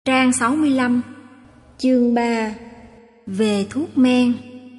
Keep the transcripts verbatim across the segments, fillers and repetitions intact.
Trang sáu mươi lăm, chương ba, về thuốc men.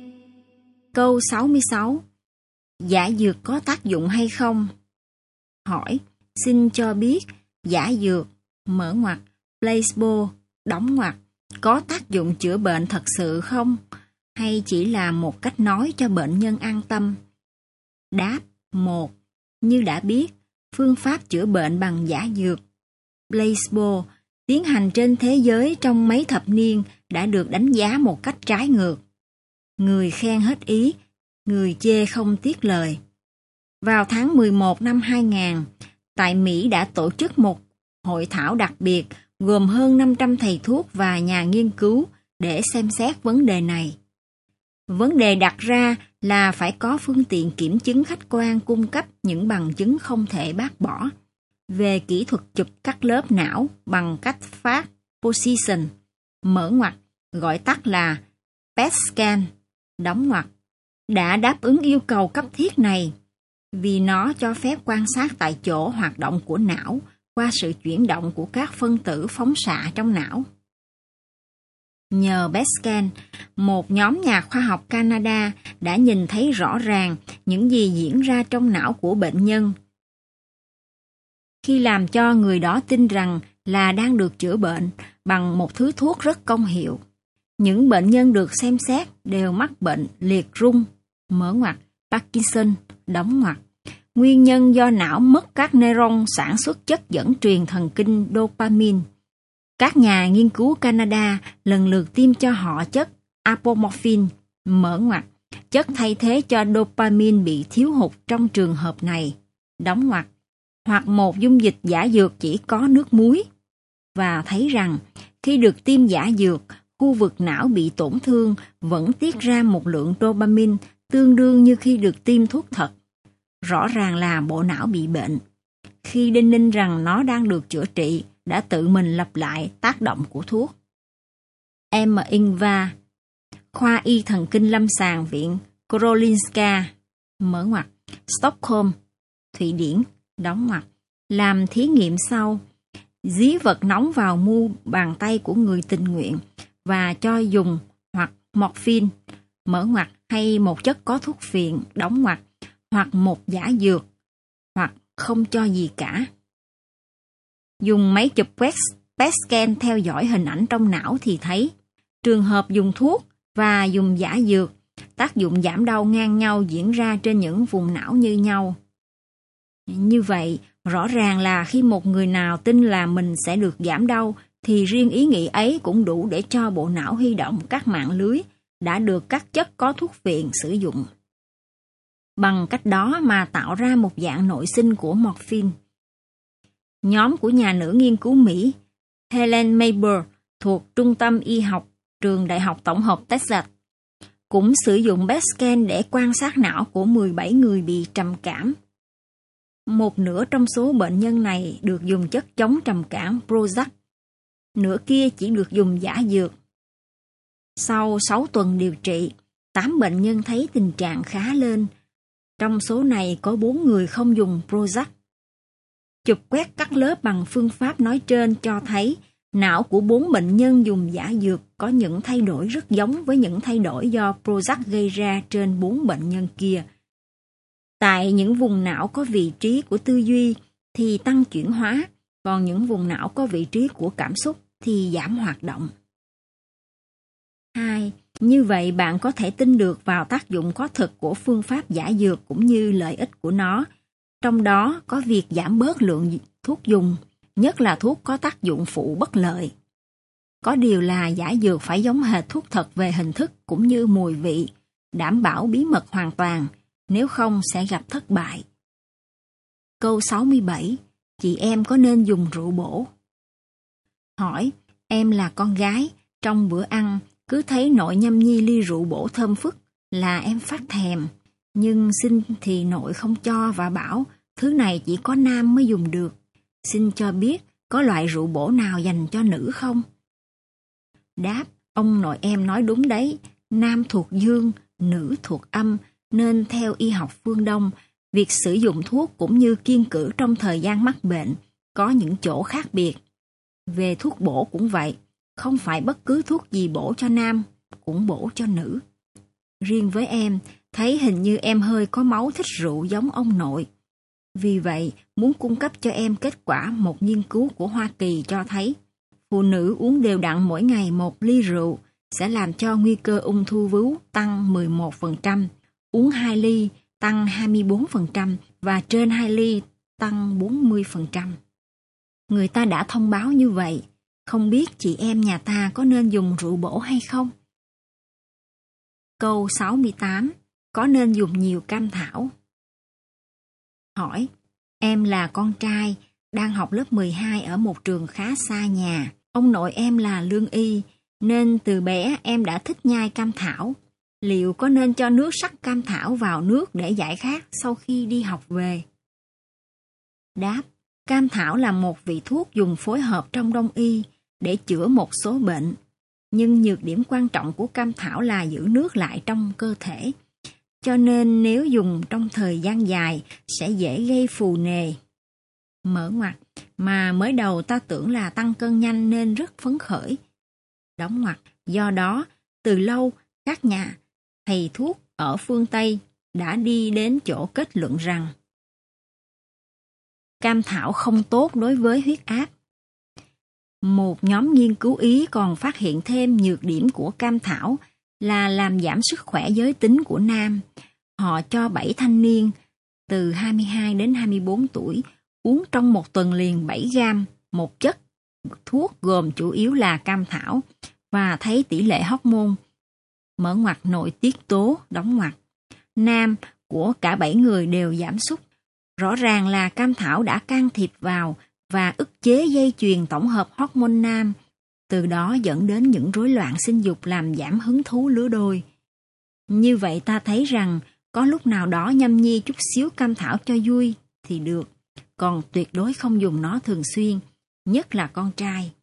Câu sáu mươi sáu. Giả dược có tác dụng hay không? Hỏi, xin cho biết giả dược, mở ngoặc, placebo, đóng ngoặc, có tác dụng chữa bệnh thật sự không? Hay chỉ là một cách nói cho bệnh nhân an tâm? Đáp, một. Như đã biết, phương pháp chữa bệnh bằng giả dược, placebo, tiến hành trên thế giới trong mấy thập niên đã được đánh giá một cách trái ngược. Người khen hết ý, người chê không tiếc lời. Vào tháng mười một năm hai nghìn, tại Mỹ đã tổ chức một hội thảo đặc biệt gồm hơn năm trăm thầy thuốc và nhà nghiên cứu để xem xét vấn đề này. Vấn đề đặt ra là phải có phương tiện kiểm chứng khách quan cung cấp những bằng chứng không thể bác bỏ về kỹ thuật chụp các lớp não bằng cách phát position, mở ngoặc, gọi tắt là pê e tê scan, đóng ngoặc, đã đáp ứng yêu cầu cấp thiết này vì nó cho phép quan sát tại chỗ hoạt động của não qua sự chuyển động của các phân tử phóng xạ trong não. Nhờ pê e tê scan, một nhóm nhà khoa học Canada đã nhìn thấy rõ ràng những gì diễn ra trong não của bệnh nhân khi làm cho người đó tin rằng là đang được chữa bệnh bằng một thứ thuốc rất công hiệu. Những bệnh nhân được xem xét đều mắc bệnh liệt rung, mở ngoặc, Parkinson, đóng ngoặc. Nguyên nhân do não mất các neuron sản xuất chất dẫn truyền thần kinh dopamine. Các nhà nghiên cứu Canada lần lượt tiêm cho họ chất apomorphine, mở ngoặc, chất thay thế cho dopamine bị thiếu hụt trong trường hợp này, đóng ngoặc, hoặc một dung dịch giả dược chỉ có nước muối, và thấy rằng khi được tiêm giả dược, khu vực não bị tổn thương vẫn tiết ra một lượng dopamine tương đương như khi được tiêm thuốc thật. Rõ ràng là bộ não bị bệnh. Khi đinh ninh rằng nó đang được chữa trị, đã tự mình lặp lại tác động của thuốc. M. Ingvar, khoa y thần kinh lâm sàng viện Karolinska, mở ngoặc, Stockholm, Thụy Điển, đóng ngoặc, làm thí nghiệm sau. Dí vật nóng vào mu bàn tay của người tình nguyện và cho dùng hoặc morphine, mở ngoặc, hay một chất có thuốc phiện, đóng ngoặc, hoặc một giả dược, hoặc không cho gì cả. Dùng máy chụp pê e tê scan theo dõi hình ảnh trong não thì thấy trường hợp dùng thuốc và dùng giả dược, tác dụng giảm đau ngang nhau diễn ra trên những vùng não như nhau. Như vậy, rõ ràng là khi một người nào tin là mình sẽ được giảm đau, thì riêng ý nghĩ ấy cũng đủ để cho bộ não huy động các mạng lưới đã được các chất có thuốc phiện sử dụng. Bằng cách đó mà tạo ra một dạng nội sinh của morphine. Nhóm của nhà nữ nghiên cứu Mỹ Helen Mayberg thuộc Trung tâm Y học Trường Đại học Tổng hợp Texas cũng sử dụng pê e tê scan để quan sát não của mười bảy người bị trầm cảm. Một nửa trong số bệnh nhân này được dùng chất chống trầm cảm Prozac, nửa kia chỉ được dùng giả dược. Sau sáu tuần điều trị, tám bệnh nhân thấy tình trạng khá lên. Trong số này có bốn người không dùng Prozac. Chụp quét các lớp bằng phương pháp nói trên cho thấy não của bốn bệnh nhân dùng giả dược có những thay đổi rất giống với những thay đổi do Prozac gây ra trên bốn bệnh nhân kia. Tại những vùng não có vị trí của tư duy thì tăng chuyển hóa, còn những vùng não có vị trí của cảm xúc thì giảm hoạt động. hai. Như vậy bạn có thể tin được vào tác dụng có thực của phương pháp giả dược cũng như lợi ích của nó. Trong đó có việc giảm bớt lượng thuốc dùng, nhất là thuốc có tác dụng phụ bất lợi. Có điều là giả dược phải giống hệt thuốc thật về hình thức cũng như mùi vị, đảm bảo bí mật hoàn toàn, nếu không sẽ gặp thất bại. Câu sáu mươi bảy. Chị em có nên dùng rượu bổ? Hỏi, em là con gái, trong bữa ăn, cứ thấy nội nhâm nhi ly rượu bổ thơm phức là em phát thèm. Nhưng xin thì nội không cho và bảo thứ này chỉ có nam mới dùng được. Xin cho biết có loại rượu bổ nào dành cho nữ không? Đáp, ông nội em nói đúng đấy, nam thuộc dương, nữ thuộc âm, nên theo y học phương Đông, việc sử dụng thuốc cũng như kiêng cữ trong thời gian mắc bệnh có những chỗ khác biệt. Về thuốc bổ cũng vậy, không phải bất cứ thuốc gì bổ cho nam cũng bổ cho nữ. Riêng với em, thấy hình như em hơi có máu thích rượu giống ông nội. Vì vậy, muốn cung cấp cho em kết quả một nghiên cứu của Hoa Kỳ cho thấy, phụ nữ uống đều đặn mỗi ngày một ly rượu sẽ làm cho nguy cơ ung thư vú tăng mười một phần trăm, uống hai ly tăng hai mươi bốn phần trăm và trên hai ly tăng bốn mươi phần trăm. Người ta đã thông báo như vậy, không biết chị em nhà ta có nên dùng rượu bổ hay không? Câu sáu mươi tám. Có nên dùng nhiều cam thảo? Hỏi, em là con trai, đang học lớp mười hai ở một trường khá xa nhà. Ông nội em là lương y, nên từ bé em đã thích nhai cam thảo. Liệu có nên cho nước sắc cam thảo vào nước để giải khát sau khi đi học về? Đáp, cam thảo là một vị thuốc dùng phối hợp trong đông y để chữa một số bệnh. Nhưng nhược điểm quan trọng của cam thảo là giữ nước lại trong cơ thể. Cho nên nếu dùng trong thời gian dài sẽ dễ gây phù nề. Mở ngoặc, mà mới đầu ta tưởng là tăng cân nhanh nên rất phấn khởi. Đóng ngoặc, do đó từ lâu các nhà thầy thuốc ở phương Tây đã đi đến chỗ kết luận rằng cam thảo không tốt đối với huyết áp. Một nhóm nghiên cứu Ý còn phát hiện thêm nhược điểm của cam thảo là làm giảm sức khỏe giới tính của nam. Họ cho bảy thanh niên từ hai mươi hai đến hai mươi bốn tuổi uống trong một tuần liền bảy gam một chất thuốc gồm chủ yếu là cam thảo và thấy tỷ lệ hormone mở ngoặc nội tiết tố đóng ngoặc nam của cả bảy người đều giảm sút. Rõ ràng là cam thảo đã can thiệp vào và ức chế dây chuyền tổng hợp hormone nam, từ đó dẫn đến những rối loạn sinh dục làm giảm hứng thú lứa đôi. Như vậy ta thấy rằng có lúc nào đó nhâm nhi chút xíu cam thảo cho vui thì được, còn tuyệt đối không dùng nó thường xuyên, nhất là con trai.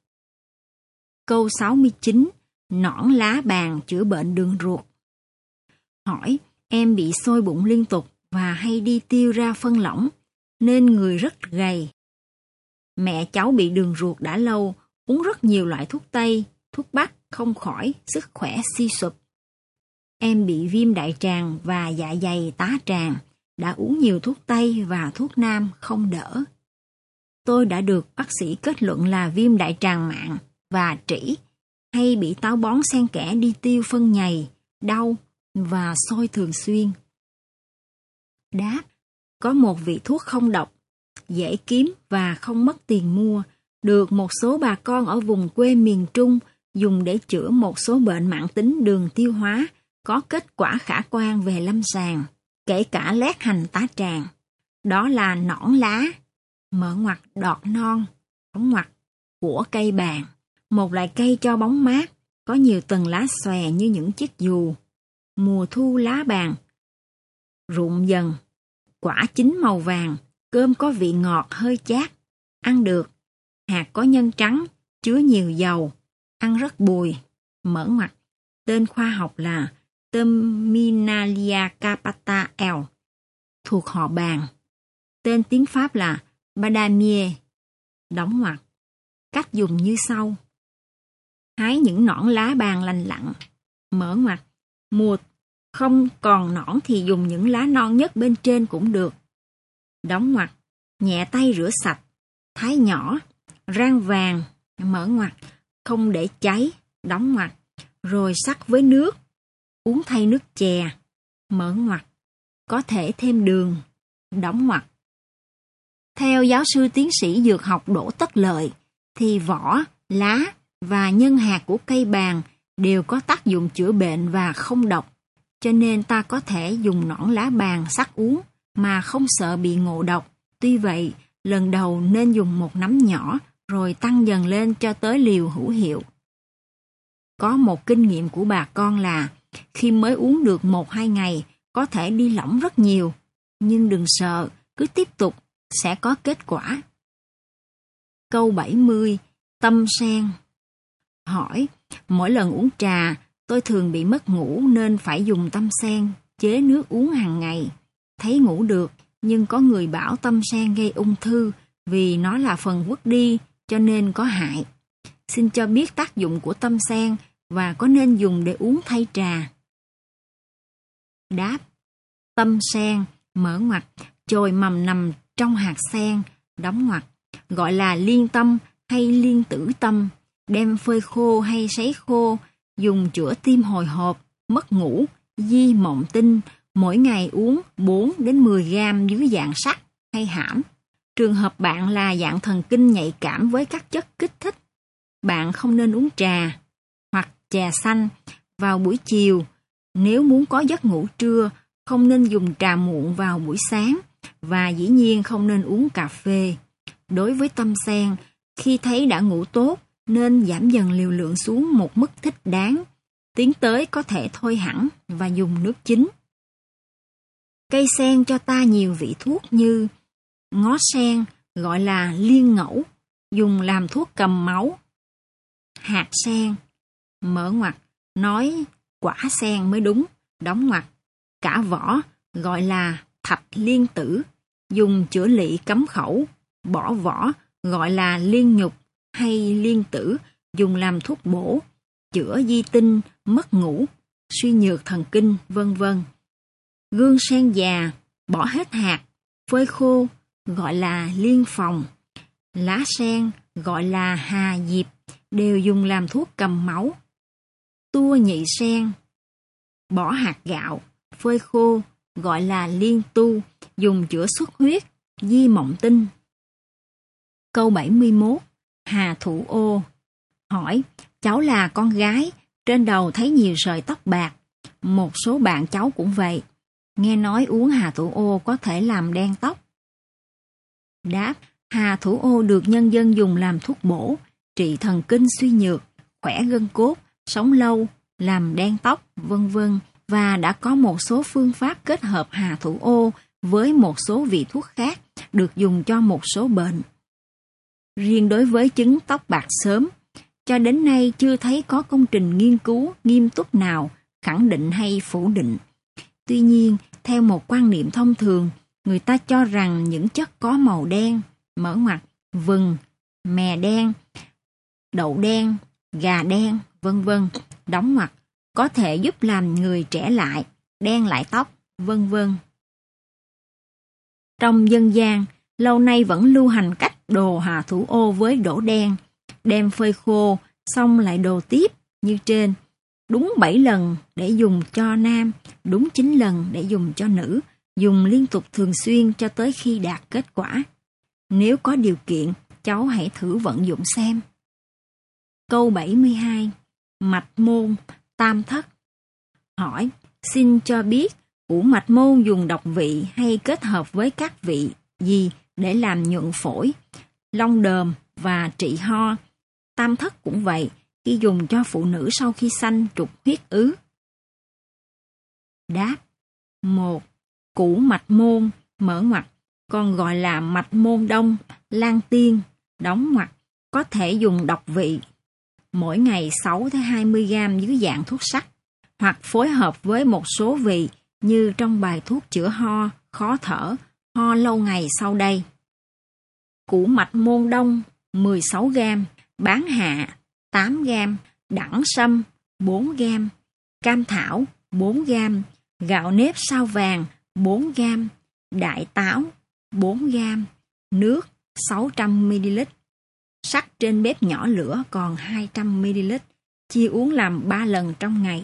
Câu sáu mươi chín. Nõn lá bàn chữa bệnh đường ruột. Hỏi, em bị sôi bụng liên tục và hay đi tiêu ra phân lỏng, nên người rất gầy. Mẹ cháu bị đường ruột đã lâu, uống rất nhiều loại thuốc Tây, thuốc Bắc không khỏi, sức khỏe suy sụp. Em bị viêm đại tràng và dạ dày tá tràng, đã uống nhiều thuốc Tây và thuốc Nam không đỡ. Tôi đã được bác sĩ kết luận là viêm đại tràng mạn và trĩ, hay bị táo bón xen kẽ đi tiêu phân nhầy, đau và sôi thường xuyên. Đáp, có một vị thuốc không độc, dễ kiếm và không mất tiền mua, được một số bà con ở vùng quê miền Trung dùng để chữa một số bệnh mãn tính đường tiêu hóa, có kết quả khả quan về lâm sàng, kể cả lét hành tá tràng. Đó là nõn lá, mở ngoặc đọt non, đóng ngoặc, của cây bàng, một loại cây cho bóng mát, có nhiều tầng lá xòe như những chiếc dù. Mùa thu lá bàng rụng dần, quả chín màu vàng, cơm có vị ngọt hơi chát, ăn được. Hạt có nhân trắng, chứa nhiều dầu, ăn rất bùi. Mở ngoặc, tên khoa học là Terminalia carpata L, thuộc họ bàng. Tên tiếng Pháp là Badamie. Đóng ngoặc. Cách dùng như sau. Hái những nõn lá bàng lành lặn. Mở ngoặc. Mùa không còn nõn thì dùng những lá non nhất bên trên cũng được. Đóng ngoặc. Nhẹ tay rửa sạch, thái nhỏ, rang vàng, mở ngoặc, không để cháy, đóng ngoặc, rồi sắc với nước, uống thay nước chè, mở ngoặc, có thể thêm đường, đóng ngoặc. Theo giáo sư tiến sĩ dược học Đỗ Tất Lợi, thì vỏ, lá và nhân hạt của cây bàng đều có tác dụng chữa bệnh và không độc, cho nên ta có thể dùng nõn lá bàng sắc uống mà không sợ bị ngộ độc. Tuy vậy, lần đầu nên dùng một nắm nhỏ, rồi tăng dần lên cho tới liều hữu hiệu. Có một kinh nghiệm của bà con là, khi mới uống được một hai ngày, có thể đi lỏng rất nhiều, nhưng đừng sợ, cứ tiếp tục, sẽ có kết quả. Câu bảy mươi. Tâm sen. Hỏi, mỗi lần uống trà, tôi thường bị mất ngủ nên phải dùng tâm sen, chế nước uống hàng ngày. Thấy ngủ được, nhưng có người bảo tâm sen gây ung thư vì nó là phần vứt đi cho nên có hại. Xin cho biết tác dụng của tâm sen và có nên dùng để uống thay trà. Đáp: tâm sen, mở ngoặc, chồi mầm nằm trong hạt sen, đóng ngoặc, gọi là liên tâm hay liên tử tâm, đem phơi khô hay sấy khô, dùng chữa tim hồi hộp, mất ngủ, di mộng tinh, mỗi ngày uống bốn đến mười gam dưới dạng sắc hay hãm. Trường hợp bạn là dạng thần kinh nhạy cảm với các chất kích thích, bạn không nên uống trà hoặc trà xanh vào buổi chiều. Nếu muốn có giấc ngủ trưa, không nên dùng trà muộn vào buổi sáng và dĩ nhiên không nên uống cà phê. Đối với tâm sen, khi thấy đã ngủ tốt, nên giảm dần liều lượng xuống một mức thích đáng, tiến tới có thể thôi hẳn và dùng nước chính. Cây sen cho ta nhiều vị thuốc như ngó sen, gọi là liên ngẫu, dùng làm thuốc cầm máu. Hạt sen, mở ngoặc, nói quả sen mới đúng, đóng ngoặc. Cả vỏ, gọi là thạch liên tử, dùng chữa lỵ cấm khẩu. Bỏ vỏ, gọi là liên nhục hay liên tử, dùng làm thuốc bổ, chữa di tinh, mất ngủ, suy nhược thần kinh, vân vân. Gương sen già, bỏ hết hạt, phơi khô, gọi là liên phòng. Lá sen, gọi là hà diệp, đều dùng làm thuốc cầm máu. Tua nhị sen, bỏ hạt gạo, phơi khô, gọi là liên tu, dùng chữa xuất huyết, di mộng tinh. Câu bảy mươi mốt. Hà Thủ Ô hỏi: cháu là con gái, trên đầu thấy nhiều sợi tóc bạc. Một số bạn cháu cũng vậy. Nghe nói uống Hà Thủ Ô có thể làm đen tóc. Đáp: Hà Thủ Ô được nhân dân dùng làm thuốc bổ, trị thần kinh suy nhược, khỏe gân cốt, sống lâu, làm đen tóc, vân vân, và đã có một số phương pháp kết hợp Hà Thủ Ô với một số vị thuốc khác được dùng cho một số bệnh. Riêng đối với chứng tóc bạc sớm, cho đến nay chưa thấy có công trình nghiên cứu nghiêm túc nào khẳng định hay phủ định. Tuy nhiên, theo một quan niệm thông thường, người ta cho rằng những chất có màu đen, mở ngoặc, vừng, mè đen, đậu đen, gà đen, vân vân, đóng ngoặc, có thể giúp làm người trẻ lại, đen lại tóc, vân vân. Trong dân gian, lâu nay vẫn lưu hành cách đồ Hà Thủ Ô với đổ đen, đem phơi khô, xong lại đồ tiếp như trên. Đúng bảy lần để dùng cho nam, đúng chín lần để dùng cho nữ, dùng liên tục thường xuyên cho tới khi đạt kết quả. Nếu có điều kiện, cháu hãy thử vận dụng xem. Câu bảy mươi hai. Mạch môn, tam thất. Hỏi: xin cho biết củ mạch môn dùng độc vị hay kết hợp với các vị gì để làm nhuận phổi, long đờm và trị ho. Tam thất cũng vậy, khi dùng cho phụ nữ sau khi sanh trục huyết ứ. Đáp: một. Củ mạch môn, mở ngoặc, còn gọi là mạch môn đông, lan tiên, đóng ngoặc, có thể dùng độc vị. Mỗi ngày sáu đến hai mươi gam dưới dạng thuốc sắc, hoặc phối hợp với một số vị như trong bài thuốc chữa ho, khó thở, ho lâu ngày sau đây. Củ mạch môn đông mười sáu gam, bán hạ tám gam, đẳng sâm bốn gam, cam thảo bốn gam, gạo nếp sao vàng bốn gam, đại táo bốn gam, nước sáu trăm mi li lít. Sắc trên bếp nhỏ lửa còn hai trăm mi li lít, chia uống làm ba lần trong ngày.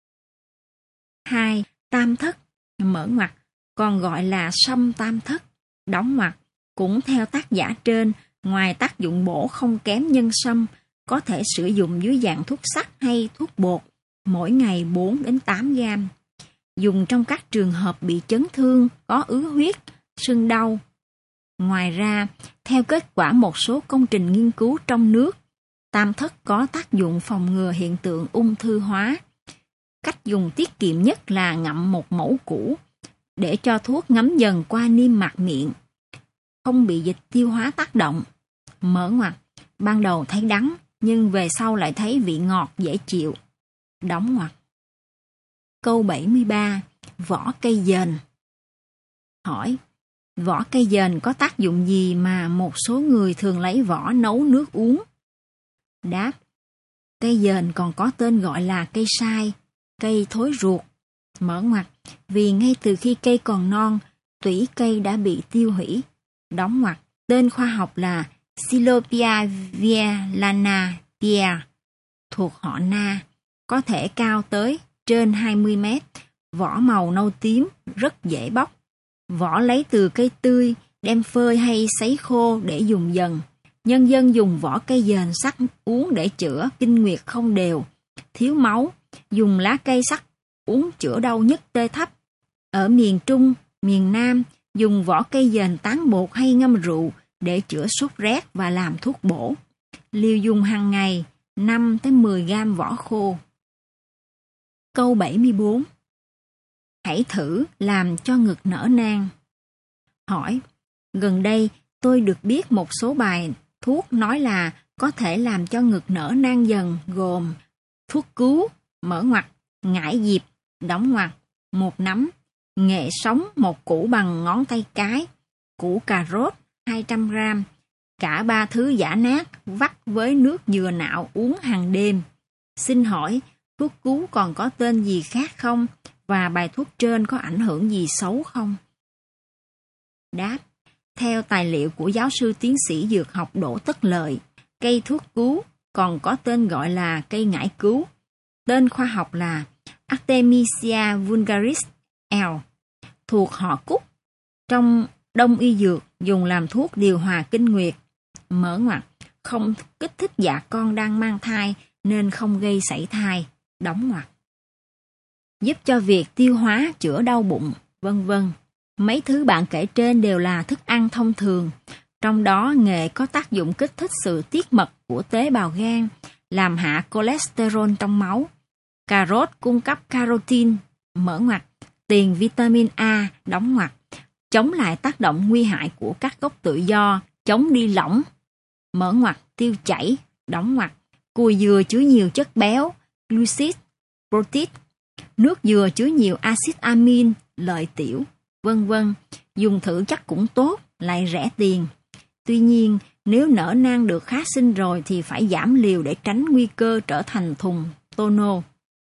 hai. Tam thất, mở ngoặc, còn gọi là sâm tam thất, đóng ngoặc, cũng theo tác giả trên, ngoài tác dụng bổ không kém nhân sâm, có thể sử dụng dưới dạng thuốc sắc hay thuốc bột, mỗi ngày bốn đến tám gam. Dùng trong các trường hợp bị chấn thương, có ứ huyết, sưng đau. Ngoài ra, theo kết quả một số công trình nghiên cứu trong nước, tam thất có tác dụng phòng ngừa hiện tượng ung thư hóa. Cách dùng tiết kiệm nhất là ngậm một mẩu củ, để cho thuốc ngấm dần qua niêm mạc miệng, không bị dịch tiêu hóa tác động. Mở ngoặc, ban đầu thấy đắng, nhưng về sau lại thấy vị ngọt dễ chịu. Đóng ngoặc. Câu bảy mươi ba. Vỏ cây dền. Hỏi: Vỏ cây dền có tác dụng gì mà một số người thường lấy vỏ nấu nước uống? Đáp: cây dền còn có tên gọi là cây sai, cây thối ruột. Mở ngoặc, vì ngay từ khi cây còn non, tủy cây đã bị tiêu hủy. Đóng ngoặc, tên khoa học là Silopia violanaceae, thuộc họ Na, có thể cao tới trên hai mươi mét, vỏ màu nâu tím, rất dễ bóc. Vỏ lấy từ cây tươi, đem phơi hay sấy khô để dùng dần. Nhân dân dùng vỏ cây dền sắc uống để chữa kinh nguyệt không đều, thiếu máu, dùng lá cây sắc uống chữa đau nhức tê thấp. Ở miền Trung, miền Nam, dùng vỏ cây dền tán bột hay ngâm rượu để chữa sốt rét và làm thuốc bổ. Liều dùng hàng ngày năm tới mười gam vỏ khô. Câu bảy mươi bốn. Hãy thử làm cho ngực nở nang. Hỏi: gần đây tôi được biết một số bài thuốc nói là có thể làm cho ngực nở nang dần, gồm thuốc cứu, mở ngoặc, ngải diệp, đóng ngoặc, một nắm, nghệ sống một củ bằng ngón tay cái, củ cà rốt hai trăm gam, cả ba thứ giã nát vắt với nước dừa nạo uống hàng đêm. Xin hỏi thuốc cứu còn có tên gì khác không, và bài thuốc trên có ảnh hưởng gì xấu không? Đáp: theo tài liệu của giáo sư tiến sĩ dược học Đỗ Tất Lợi, cây thuốc cứu còn có tên gọi là cây ngải cứu. Tên khoa học là Artemisia vulgaris L, thuộc họ cúc. Trong đông y dược dùng làm thuốc điều hòa kinh nguyệt. Mở ngoặc, không kích thích dạ con đang mang thai nên không gây sảy thai. Đóng ngoặc. Giúp cho việc tiêu hóa, chữa đau bụng, vân vân. Mấy thứ bạn kể trên đều là thức ăn thông thường. Trong đó nghệ có tác dụng kích thích sự tiết mật của tế bào gan, làm hạ cholesterol trong máu. Cà rốt cung cấp carotin, mở ngoặc, tiền vitamin A, đóng ngoặc, chống lại tác động nguy hại của các gốc tự do, chống đi lỏng, mở ngoặc, tiêu chảy, đóng ngoặc. Cùi dừa chứa nhiều chất béo, glucid, protein. Nước dừa chứa nhiều axit amin, lợi tiểu, vân vân. Dùng thử chắc cũng tốt, lại rẻ tiền. Tuy nhiên, nếu nở nang được khá sinh rồi thì phải giảm liều để tránh nguy cơ trở thành thùng tono.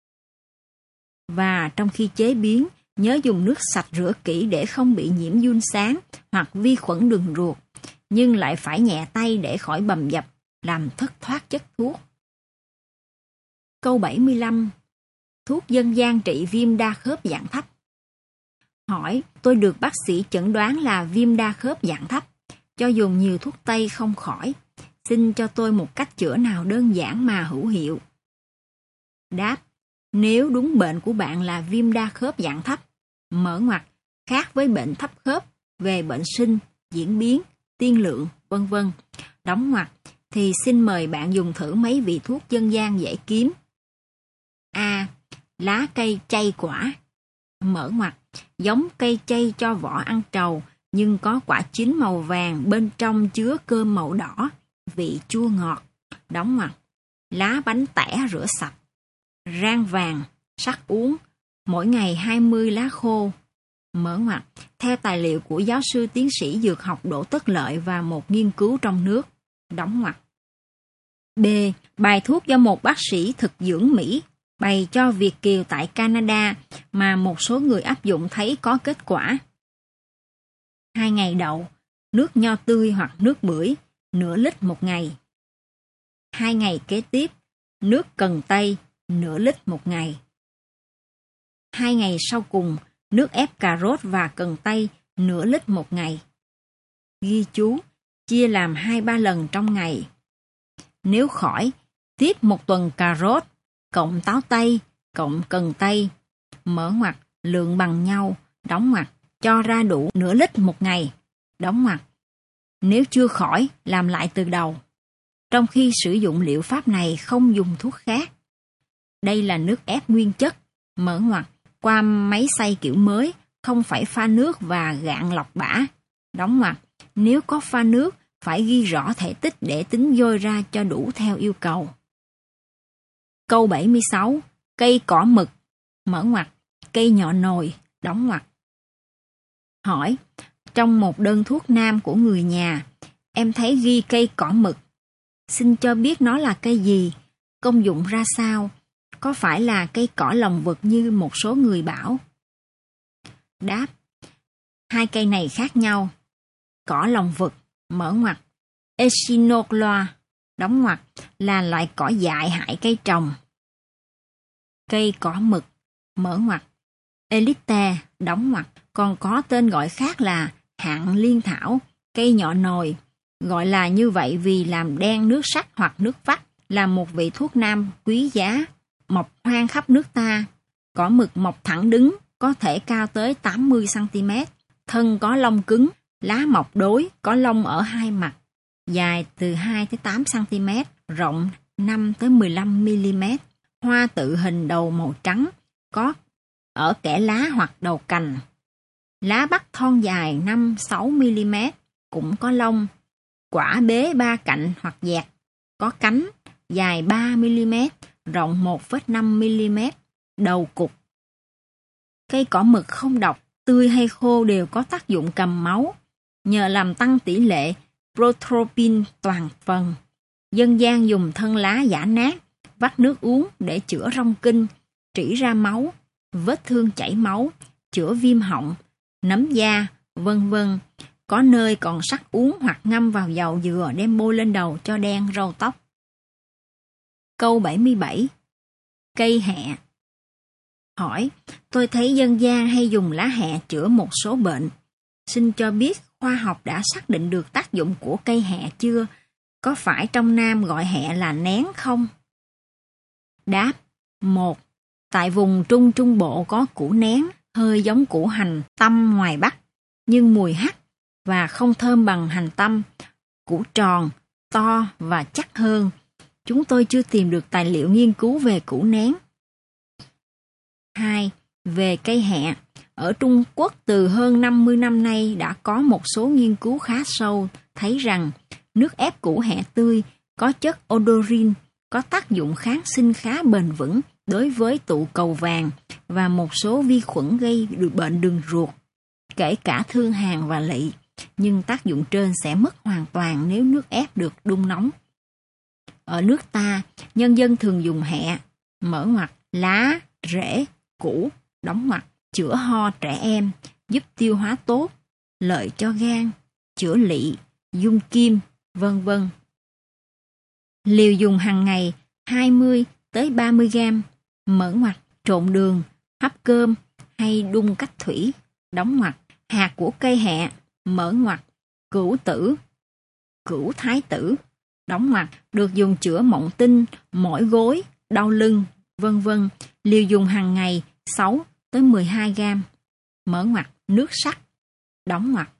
Và trong khi chế biến, nhớ dùng nước sạch rửa kỹ để không bị nhiễm giun sán hoặc vi khuẩn đường ruột, nhưng lại phải nhẹ tay để khỏi bầm dập, làm thất thoát chất thuốc. Câu bảy mươi lăm. Thuốc dân gian trị viêm đa khớp dạng thấp. Hỏi: tôi được bác sĩ chẩn đoán là viêm đa khớp dạng thấp, cho dùng nhiều thuốc tây không khỏi. Xin cho tôi một cách chữa nào đơn giản mà hữu hiệu. Đáp: nếu đúng bệnh của bạn là viêm đa khớp dạng thấp, mở ngoặc, khác với bệnh thấp khớp về bệnh sinh, diễn biến, tiên lượng, vân vân, đóng ngoặc, thì xin mời bạn dùng thử mấy vị thuốc dân gian dễ kiếm. A. Lá cây chây quả. Mở ngoặc, giống cây chây cho vỏ ăn trầu, nhưng có quả chín màu vàng, bên trong chứa cơm màu đỏ, vị chua ngọt, đóng ngoặc. Lá bánh tẻ rửa sạch, rang vàng, sắc uống, mỗi ngày hai mươi lá khô. Mở ngoặc, theo tài liệu của giáo sư tiến sĩ dược học Đỗ Tất Lợi và một nghiên cứu trong nước. Đóng ngoặc. B. Bài thuốc do một bác sĩ thực dưỡng Mỹ bày cho Việt kiều tại Canada mà một số người áp dụng thấy có kết quả. Hai ngày đậu, nước nho tươi hoặc nước bưởi, nửa lít một ngày. Hai ngày kế tiếp, nước cần tây, nửa lít một ngày. Hai ngày sau cùng, nước ép cà rốt và cần tây, nửa lít một ngày. Ghi chú, chia làm hai ba lần trong ngày. Nếu khỏi, tiếp một tuần cà rốt, cộng táo tây, cộng cần tây, mở ngoặc, lượng bằng nhau, đóng ngoặc, cho ra đủ nửa lít một ngày, đóng ngoặc. Nếu chưa khỏi, làm lại từ đầu. Trong khi sử dụng liệu pháp này không dùng thuốc khác. Đây là nước ép nguyên chất, mở ngoặc, qua máy xay kiểu mới, không phải pha nước và gạn lọc bã, đóng ngoặc. Nếu có pha nước, phải ghi rõ thể tích để tính vôi ra cho đủ theo yêu cầu. Câu bảy mươi sáu. Cây cỏ mực. Mở ngoặc, cây nhọ nồi, đóng ngoặc. Hỏi: Trong một đơn thuốc nam của người nhà, em thấy ghi cây cỏ mực. Xin cho biết nó là cây gì, công dụng ra sao, có phải là cây cỏ lồng vực như một số người bảo? Đáp: hai cây này khác nhau. Cỏ lồng vực, mở ngoặc, Echinoclea, đóng ngoặc, là loại cỏ dại hại cây trồng. Cây cỏ mực, mở ngoặc, Elyte, đóng ngoặc, còn có tên gọi khác là hạng liên thảo, cây nhọ nồi, gọi là như vậy vì làm đen nước sắt hoặc nước vắt, là một vị thuốc nam quý giá, mọc hoang khắp nước ta. Cỏ mực mọc thẳng đứng, có thể cao tới tám mươi xăng-ti-mét, thân có lông cứng, lá mọc đối, có lông ở hai mặt, dài từ hai tới tám xăng-ti-mét, rộng năm tới mười lăm mi-li-mét, hoa tự hình đầu màu trắng, có ở kẽ lá hoặc đầu cành. Lá bắt thon dài năm tới sáu mi-li-mét, cũng có lông, quả bế ba cạnh hoặc dẹt, có cánh, dài ba mi-li-mét, rộng một phẩy năm mi-li-mét, đầu cục. Cây cỏ mực không độc, tươi hay khô đều có tác dụng cầm máu, nhờ làm tăng tỷ lệ protropin toàn phần. Dân gian dùng thân lá giã nát, vắt nước uống để chữa rong kinh, trĩ ra máu, vết thương chảy máu, chữa viêm họng, nấm da, vân vân. Có nơi còn sắc uống hoặc ngâm vào dầu dừa đem bôi lên đầu cho đen râu tóc. Câu bảy mươi bảy. Cây hẹ. Hỏi: tôi thấy dân gian hay dùng lá hẹ chữa một số bệnh. Xin cho biết khoa học đã xác định được tác dụng của cây hẹ chưa? Có phải trong Nam gọi hẹ là nén không? Đáp: một. Tại vùng Trung Trung Bộ có củ nén, hơi giống củ hành tăm ngoài Bắc, nhưng mùi hắc và không thơm bằng hành tăm. Củ tròn, to và chắc hơn. Chúng tôi chưa tìm được tài liệu nghiên cứu về củ nén. hai. Về cây hẹ. Ở Trung Quốc từ hơn năm mươi năm nay đã có một số nghiên cứu khá sâu thấy rằng nước ép củ hẹ tươi có chất odorin có tác dụng kháng sinh khá bền vững đối với tụ cầu vàng và một số vi khuẩn gây bệnh đường ruột, kể cả thương hàn và lỵ, nhưng tác dụng trên sẽ mất hoàn toàn nếu nước ép được đun nóng. Ở nước ta, nhân dân thường dùng hẹ, mở ngoặc, lá, rễ, củ, đóng ngoặc, chữa ho trẻ em, giúp tiêu hóa tốt, lợi cho gan, chữa lỵ, dung kim, vân vân. Liều dùng hàng ngày hai mươi tới ba mươi gam, mở ngoặc, trộn đường, hấp cơm hay đun cách thủy, đóng ngoặc. Hạt của cây hẹ, mở ngoặc, cửu tử, cửu thái tử, đóng ngoặc, được dùng chữa mộng tinh, mỏi gối, đau lưng, vân vân. Liều dùng hàng ngày sáu tới mười hai gam, mở ngoặc, nước sắt, đóng ngoặc.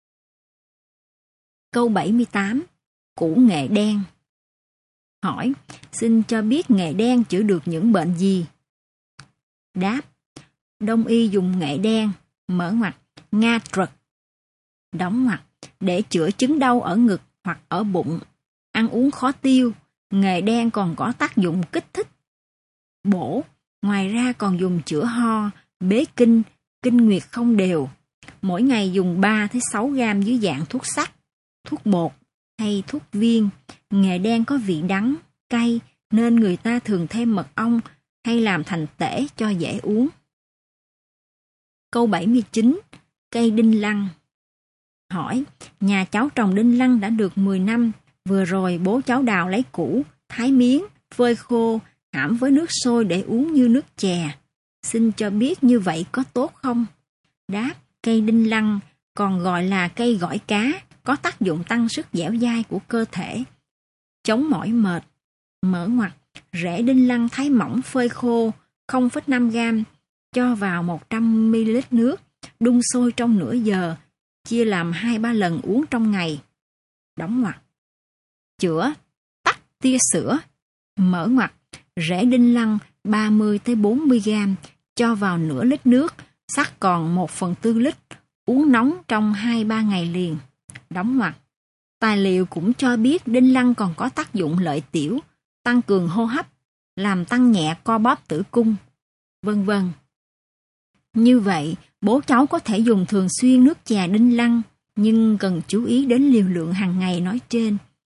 Câu bảy mươi tám. Củ nghệ đen. Hỏi: xin cho biết nghệ đen chữa được những bệnh gì? Đáp: Đông y dùng nghệ đen, mở ngoặc, Nga trật, đóng ngoặc, để chữa chứng đau ở ngực hoặc ở bụng, ăn uống khó tiêu. Nghệ đen còn có tác dụng kích thích, bổ. Ngoài ra còn dùng chữa ho, bế kinh, kinh nguyệt không đều. Mỗi ngày dùng ba tới sáu gam dưới dạng thuốc sắc, thuốc bột hay thuốc viên. Nghệ đen có vị đắng, cay nên người ta thường thêm mật ong hay làm thành tể cho dễ uống. Câu bảy mươi chín. Cây đinh lăng. Hỏi: nhà cháu trồng đinh lăng đã được mười năm, vừa rồi bố cháu đào lấy củ, thái miếng, phơi khô, hãm với nước sôi để uống như nước chè. Xin cho biết như vậy có tốt không? Đáp: cây đinh lăng còn gọi là cây gỏi cá, có tác dụng tăng sức dẻo dai của cơ thể, chống mỏi mệt. Mở ngoặc, rễ đinh lăng thái mỏng phơi khô không phẩy năm gam, cho vào một trăm mi li lít nước, đun sôi trong nửa giờ, chia làm hai ba lần uống trong ngày. Đóng ngoặc. Chữa tắc tia sữa. Mở ngoặc, rễ đinh lăng ba mươi tới bốn mươi gam, cho vào nửa lít nước, sắc còn một phần tư lít, uống nóng trong hai ba ngày liền. Đóng ngoặc. Tài liệu cũng cho biết đinh lăng còn có tác dụng lợi tiểu, tăng cường hô hấp, làm tăng nhẹ co bóp tử cung, vân vân. Như vậy, bố cháu có thể dùng thường xuyên nước chà đinh lăng, nhưng cần chú ý đến liều lượng hàng ngày nói trên.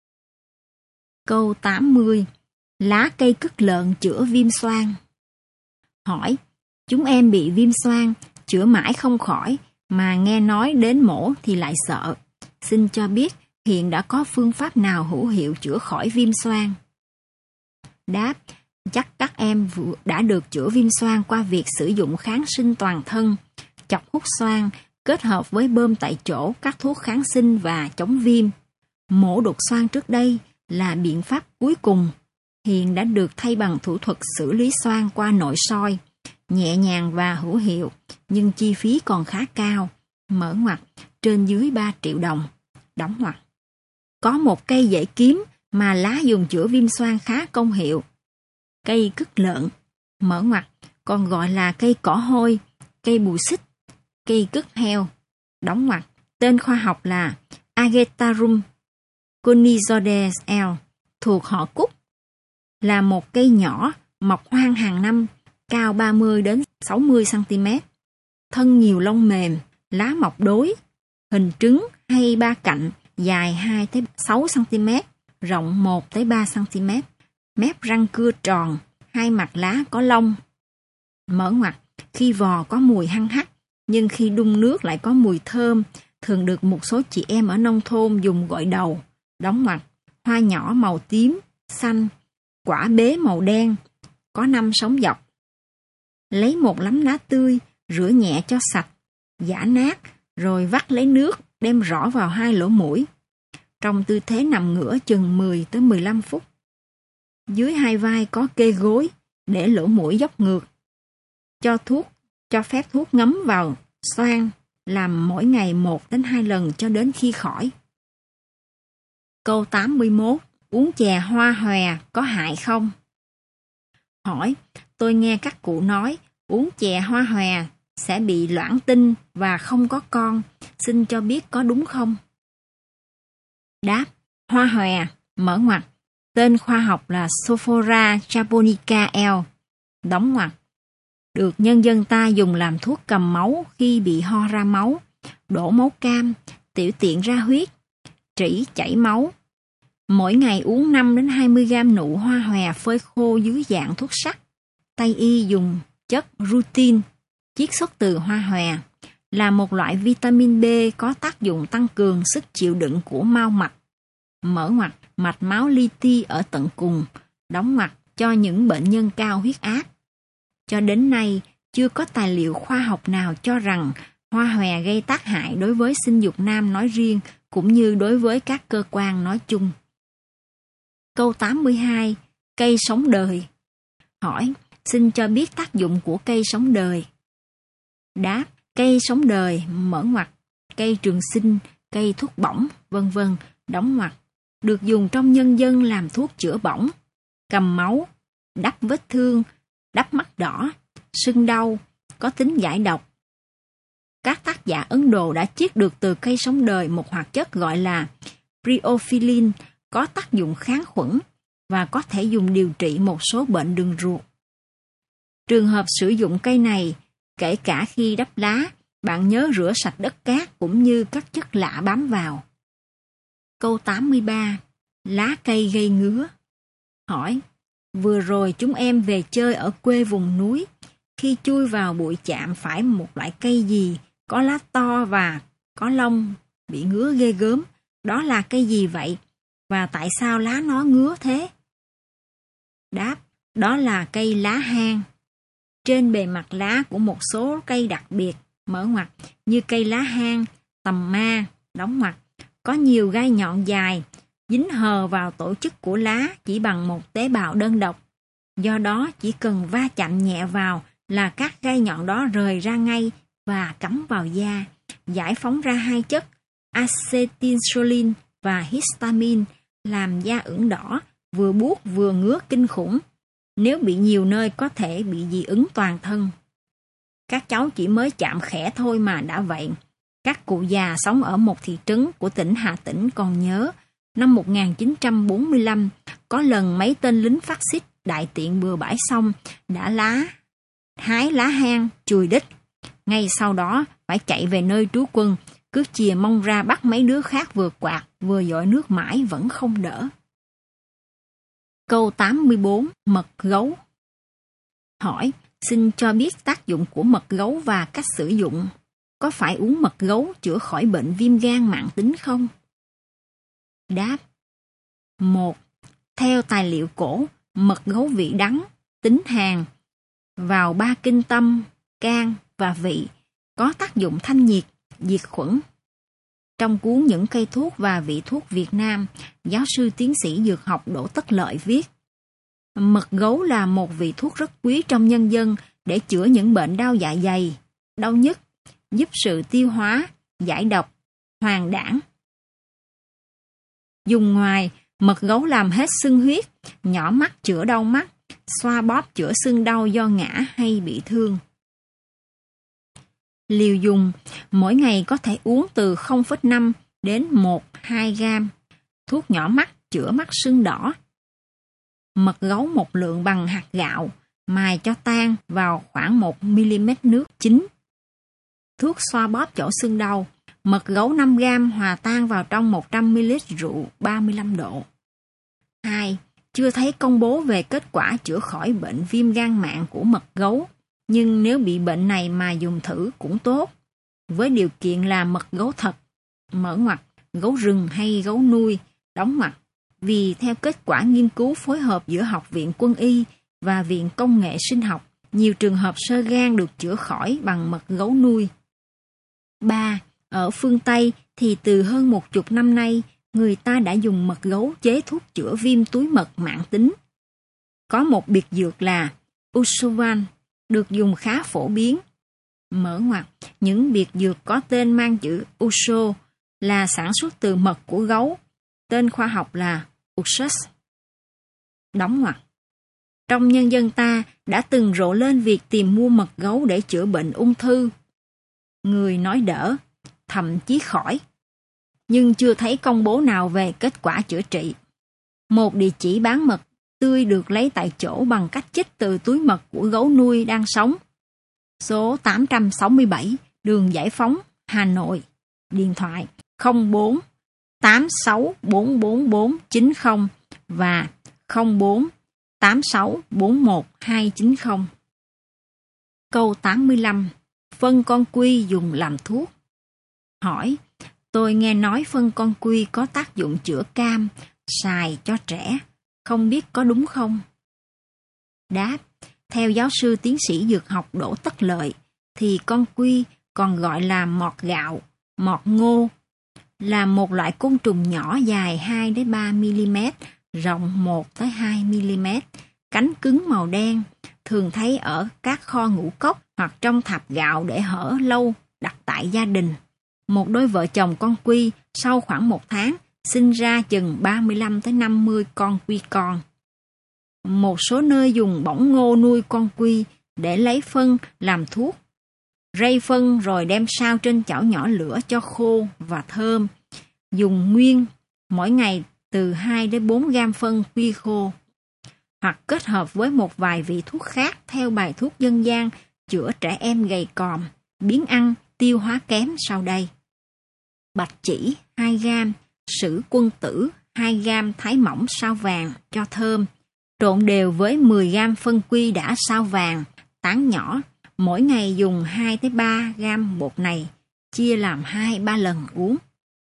Câu tám mươi. Lá cây cứt lợn chữa viêm xoang. Hỏi, chúng em bị viêm xoang, chữa mãi không khỏi, mà nghe nói đến mổ thì lại sợ. Xin cho biết hiện đã có phương pháp nào hữu hiệu chữa khỏi viêm xoang? Đáp, chắc các em đã được chữa viêm xoang qua việc sử dụng kháng sinh toàn thân, chọc hút xoang, kết hợp với bơm tại chỗ các thuốc kháng sinh và chống viêm. Mổ đục xoang trước đây là biện pháp cuối cùng, hiện đã được thay bằng thủ thuật xử lý xoang qua nội soi, nhẹ nhàng và hữu hiệu, nhưng chi phí còn khá cao, mở ngoặc, trên dưới ba triệu đồng, đóng ngoặc. Có một cây dễ kiếm mà lá dùng chữa viêm xoang khá công hiệu. Cây cứt lợn, mở ngoặc, còn gọi là cây cỏ hôi, cây bù xích, cây cứt heo, đóng ngoặc. Tên khoa học là Agatharum conizoides L, thuộc họ cúc, là một cây nhỏ, mọc hoang hàng năm, cao ba mươi đến sáu mươi xăng ti mét, thân nhiều lông mềm, lá mọc đối, hình trứng hay ba cạnh, dài hai đến sáu xăng ti mét, rộng một đến ba xăng ti mét, mép răng cưa tròn, hai mặt lá có lông. Mở ngoặc, khi vò có mùi hăng hắc, nhưng khi đun nước lại có mùi thơm, thường được một số chị em ở nông thôn dùng gội đầu, đóng ngoặc. Hoa nhỏ màu tím, xanh, quả bế màu đen, có năm sống dọc. Lấy một nắm lá tươi, rửa nhẹ cho sạch, giã nát, rồi vắt lấy nước, đem rõ vào hai lỗ mũi. Trong tư thế nằm ngửa chừng mười tới mười lăm phút. Dưới hai vai có kê gối, để lỗ mũi dốc ngược. Cho thuốc, cho phép thuốc ngấm vào xoang, làm mỗi ngày một đến hai lần cho đến khi khỏi. Câu tám mươi mốt. Uống chè hoa hòe có hại không? Hỏi, tôi nghe các cụ nói uống chè hoa hòe sẽ bị loãng tinh và không có con. Xin cho biết có đúng không? Đáp, hoa hòe, mở ngoặc, tên khoa học là Sophora japonica L, đóng ngoặc, được nhân dân ta dùng làm thuốc cầm máu khi bị ho ra máu, đổ máu cam, tiểu tiện ra huyết, trĩ chảy máu. Mỗi ngày uống năm đến hai mươi gam nụ hoa hòe phơi khô dưới dạng thuốc sắc. Tây y dùng chất rutin, chiết xuất từ hoa hòe, là một loại vitamin B có tác dụng tăng cường sức chịu đựng của mao mạch, mở ngoặc, mạch máu li ti ở tận cùng, đóng ngoặc, cho những bệnh nhân cao huyết áp. Cho đến nay, chưa có tài liệu khoa học nào cho rằng hoa hòe gây tác hại đối với sinh dục nam nói riêng, cũng như đối với các cơ quan nói chung. Câu tám mươi hai. Cây sống đời. Hỏi, xin cho biết tác dụng của cây sống đời. Đáp, cây sống đời, mở ngoặc, cây trường sinh, cây thuốc bỏng, vân vân, đóng ngoặc, được dùng trong nhân dân làm thuốc chữa bỏng, cầm máu, đắp vết thương, đắp mắt đỏ, sưng đau, có tính giải độc. Các tác giả Ấn Độ đã chiết được từ cây sống đời một hoạt chất gọi là bryophilin, có tác dụng kháng khuẩn và có thể dùng điều trị một số bệnh đường ruột. Trường hợp sử dụng cây này, kể cả khi đắp lá, bạn nhớ rửa sạch đất cát cũng như các chất lạ bám vào. Câu tám mươi ba. Lá cây gây ngứa. Hỏi, vừa rồi chúng em về chơi ở quê vùng núi, khi chui vào bụi chạm phải một loại cây gì có lá to và có lông, bị ngứa ghê gớm. Đó là cây gì vậy? Và tại sao lá nó ngứa thế? Đáp, đó là cây lá hang. Trên bề mặt lá của một số cây đặc biệt, mở ngoặc, như cây lá hang, tầm ma, đóng ngoặc, có nhiều gai nhọn dài, dính hờ vào tổ chức của lá chỉ bằng một tế bào đơn độc. Do đó chỉ cần va chạm nhẹ vào là các gai nhọn đó rời ra ngay và cắm vào da, giải phóng ra hai chất acetylcholine và histamine, làm da ửng đỏ, vừa buốt vừa ngứa kinh khủng. Nếu bị nhiều nơi có thể bị dị ứng toàn thân. Các cháu chỉ mới chạm khẽ thôi mà đã vậy. Các cụ già sống ở một thị trấn của tỉnh Hà Tĩnh còn nhớ, năm một nghìn chín trăm bốn mươi lăm, có lần mấy tên lính phát xít đại tiện bừa bãi xong, đã lá, hái lá hang, chùi đít. ngay sau đó phải chạy về nơi trú quân, cứ chìa mông ra bắt mấy đứa khác vừa quạt, vừa dội nước mãi vẫn không đỡ. Câu tám mươi bốn. Mật gấu. Hỏi, xin cho biết tác dụng của mật gấu và cách sử dụng. Có phải uống mật gấu chữa khỏi bệnh viêm gan mãn tính không? Đáp. một. Theo tài liệu cổ, mật gấu vị đắng, tính hàn, vào ba kinh tâm, can và vị, có tác dụng thanh nhiệt, diệt khuẩn. Trong cuốn Những cây thuốc và vị thuốc Việt Nam, giáo sư tiến sĩ dược học Đỗ Tất Lợi viết, mật gấu là một vị thuốc rất quý trong nhân dân để chữa những bệnh đau dạ dày, đau nhức, giúp sự tiêu hóa, giải độc, hoàn đảng. Dùng ngoài, mật gấu làm hết sưng huyết, nhỏ mắt chữa đau mắt, xoa bóp chữa sưng đau do ngã hay bị thương. Liều dùng, mỗi ngày có thể uống từ không phẩy năm đến một đến hai gam. Thuốc nhỏ mắt chữa mắt sưng đỏ. Mật gấu một lượng bằng hạt gạo, mài cho tan vào khoảng một mi-li-mét nước chín. Thuốc xoa bóp chỗ sưng đau, mật gấu năm gam hòa tan vào trong một trăm mi-li-lít rượu ba mươi lăm độ. hai. Chưa thấy công bố về kết quả chữa khỏi bệnh viêm gan mạn của mật gấu, nhưng nếu bị bệnh này mà dùng thử cũng tốt, với điều kiện là mật gấu thật, mở ngoặc, gấu rừng hay gấu nuôi, đóng ngoặc, vì theo kết quả nghiên cứu phối hợp giữa Học viện Quân y và Viện Công nghệ Sinh học, nhiều trường hợp xơ gan được chữa khỏi bằng mật gấu nuôi. ba. Ở phương Tây thì từ hơn một chục năm nay, người ta đã dùng mật gấu chế thuốc chữa viêm túi mật mãn tính. Có một biệt dược là Usovan, được dùng khá phổ biến. Mở ngoặc, những biệt dược có tên mang chữ Uso là sản xuất từ mật của gấu, tên khoa học là Ursus. Đóng ngoặc. Trong nhân dân ta đã từng rộ lên việc tìm mua mật gấu để chữa bệnh ung thư. Người nói đỡ, thậm chí khỏi, nhưng chưa thấy công bố nào về kết quả chữa trị. Một địa chỉ bán mật tươi được lấy tại chỗ bằng cách chích từ túi mật của gấu nuôi đang sống. Số tám trăm sáu mươi bảy, đường Giải Phóng, Hà Nội. Điện thoại không bốn tám sáu bốn bốn bốn chín không và không bốn tám sáu bốn một hai chín không. Câu tám mươi lăm. Phân con quy dùng làm thuốc. Hỏi, tôi nghe nói phân con quy có tác dụng chữa cam, xài cho trẻ, không biết có đúng không? Đáp, theo giáo sư tiến sĩ dược học Đỗ Tất Lợi, thì con quy còn gọi là mọt gạo, mọt ngô, là một loại côn trùng nhỏ dài hai đến ba mi-li-mét, rộng một đến hai mi-li-mét, cánh cứng màu đen, thường thấy ở các kho ngũ cốc hoặc trong thạp gạo để hở lâu đặt tại gia đình. Một đôi vợ chồng con quy sau khoảng một tháng sinh ra chừng ba mươi lăm đến năm mươi con quy con. Một số nơi dùng bỏng ngô nuôi con quy để lấy phân làm thuốc. Rây phân rồi đem sao trên chảo nhỏ lửa cho khô và thơm. Dùng nguyên mỗi ngày từ hai đến bốn gam phân quy khô. Hoặc kết hợp với một vài vị thuốc khác theo bài thuốc dân gian chữa trẻ em gầy còm, biếng ăn, tiêu hóa kém sau đây. Bạch chỉ hai gam, sử quân tử hai gam thái mỏng sao vàng cho thơm, trộn đều với mười gam phân quy đã sao vàng, tán nhỏ, mỗi ngày dùng hai đến ba gam bột này, chia làm hai ba lần uống.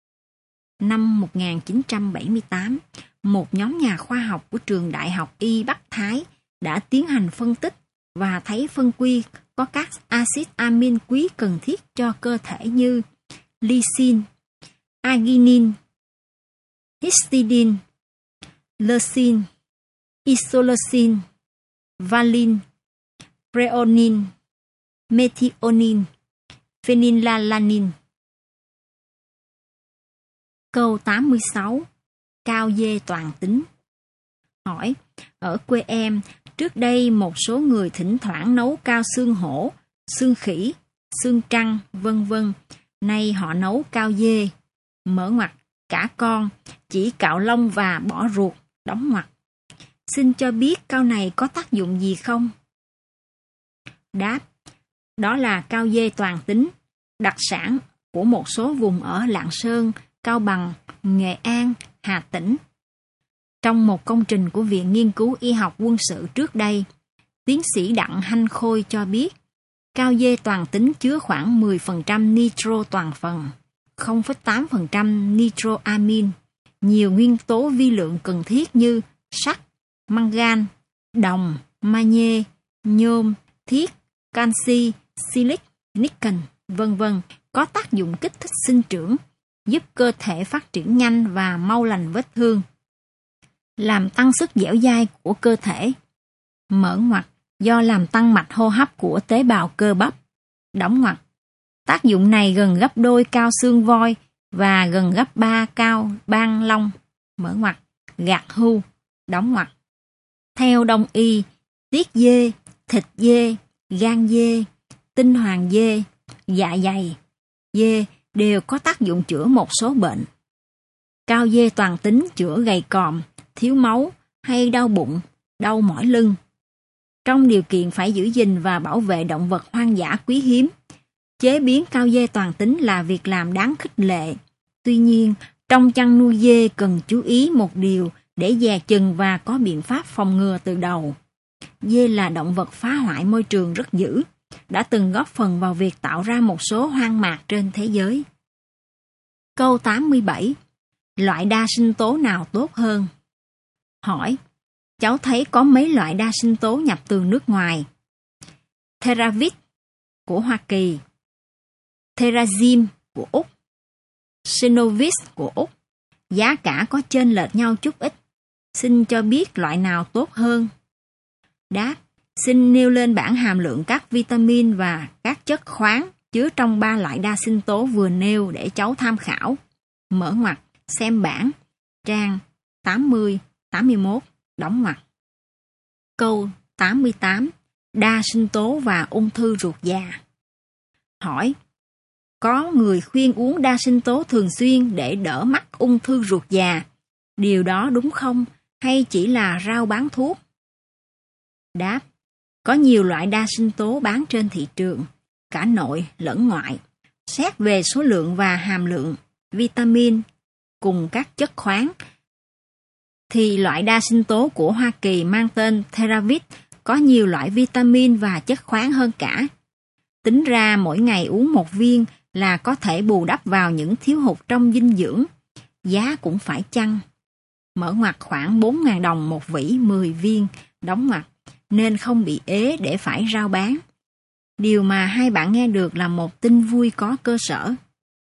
Năm một nghìn chín trăm bảy mươi tám, một nhóm nhà khoa học của trường Đại học Y Bắc Thái đã tiến hành phân tích và thấy phân quy có các axit amin quý cần thiết cho cơ thể như lysine, arginine, histidine, leucine, isoleucine, valine, preonin, methionine, phenylalanin. Câu tám mươi sáu. Cao dê toàn tính. Hỏi, ở quê em, trước đây một số người thỉnh thoảng nấu cao xương hổ, xương khỉ, xương trăng, vân vân. Nay họ nấu cao dê, mở ngoặc, cả con, chỉ cạo lông và bỏ ruột, đóng ngoặc. Xin cho biết cao này có tác dụng gì không? Đáp, Đó là cao dê toàn tính, đặc sản của một số vùng ở Lạng Sơn, Cao Bằng, Nghệ An, Hà Tĩnh. Trong một công trình của Viện Nghiên cứu Y học Quân sự trước đây, tiến sĩ Đặng Hanh Khôi cho biết, cao dê toàn tính chứa khoảng mười phần trăm nitro toàn phần, không phẩy tám phần trăm nitroamin, nhiều nguyên tố vi lượng cần thiết như sắt, mangan, đồng, magie, nhôm, thiết, canxi, silic, niken, vân vân có tác dụng kích thích sinh trưởng, giúp cơ thể phát triển nhanh và mau lành vết thương, làm tăng sức dẻo dai của cơ thể. Mở ngoặc, do làm tăng mạch hô hấp của tế bào cơ bắp. Đóng ngoặc, tác dụng này gần gấp đôi cao xương voi và gần gấp ba cao ban long. Mở ngoặc, gạt hưu. Đóng ngoặc. Theo Đông y, tiết dê, thịt dê, gan dê, tinh hoàng dê, dạ dày dê đều có tác dụng chữa một số bệnh. Cao dê toàn tính chữa gầy còm, thiếu máu hay đau bụng, đau mỏi lưng. Trong điều kiện phải giữ gìn và bảo vệ động vật hoang dã quý hiếm, chế biến cao dê toàn tính là việc làm đáng khích lệ. Tuy nhiên, trong chăn nuôi dê cần chú ý một điều để dè chừng và có biện pháp phòng ngừa từ đầu. Dê là động vật phá hoại môi trường rất dữ, đã từng góp phần vào việc tạo ra một số hoang mạc trên thế giới. Câu tám mươi bảy. Loại đa sinh tố nào tốt hơn? Hỏi, cháu thấy có mấy loại đa sinh tố nhập từ nước ngoài. Theravit của Hoa Kỳ, Therazim của Úc, Synovis của Úc. Giá cả có chênh lệch nhau chút ít. Xin cho biết loại nào tốt hơn. Đáp, xin nêu lên bảng hàm lượng các vitamin và các chất khoáng chứa trong ba loại đa sinh tố vừa nêu để cháu tham khảo. Mở ngoặc, xem bảng, trang tám mươi, tám mươi mốt, đóng ngoặc. Câu tám mươi tám. Đa sinh tố và ung thư ruột già. Hỏi, có người khuyên uống đa sinh tố thường xuyên để đỡ mắc ung thư ruột già. Điều đó đúng không? Hay chỉ là rao bán thuốc? Đáp, có nhiều loại đa sinh tố bán trên thị trường, cả nội lẫn ngoại. Xét về số lượng và hàm lượng vitamin cùng các chất khoáng, thì loại đa sinh tố của Hoa Kỳ mang tên Theravit có nhiều loại vitamin và chất khoáng hơn cả. Tính ra mỗi ngày uống một viên là có thể bù đắp vào những thiếu hụt trong dinh dưỡng. Giá cũng phải chăng. Mở ngoặc khoảng bốn nghìn đồng một vỉ mười viên, đóng ngoặc, nên không bị ế để phải rao bán. Điều mà hai bạn nghe được là một tin vui có cơ sở.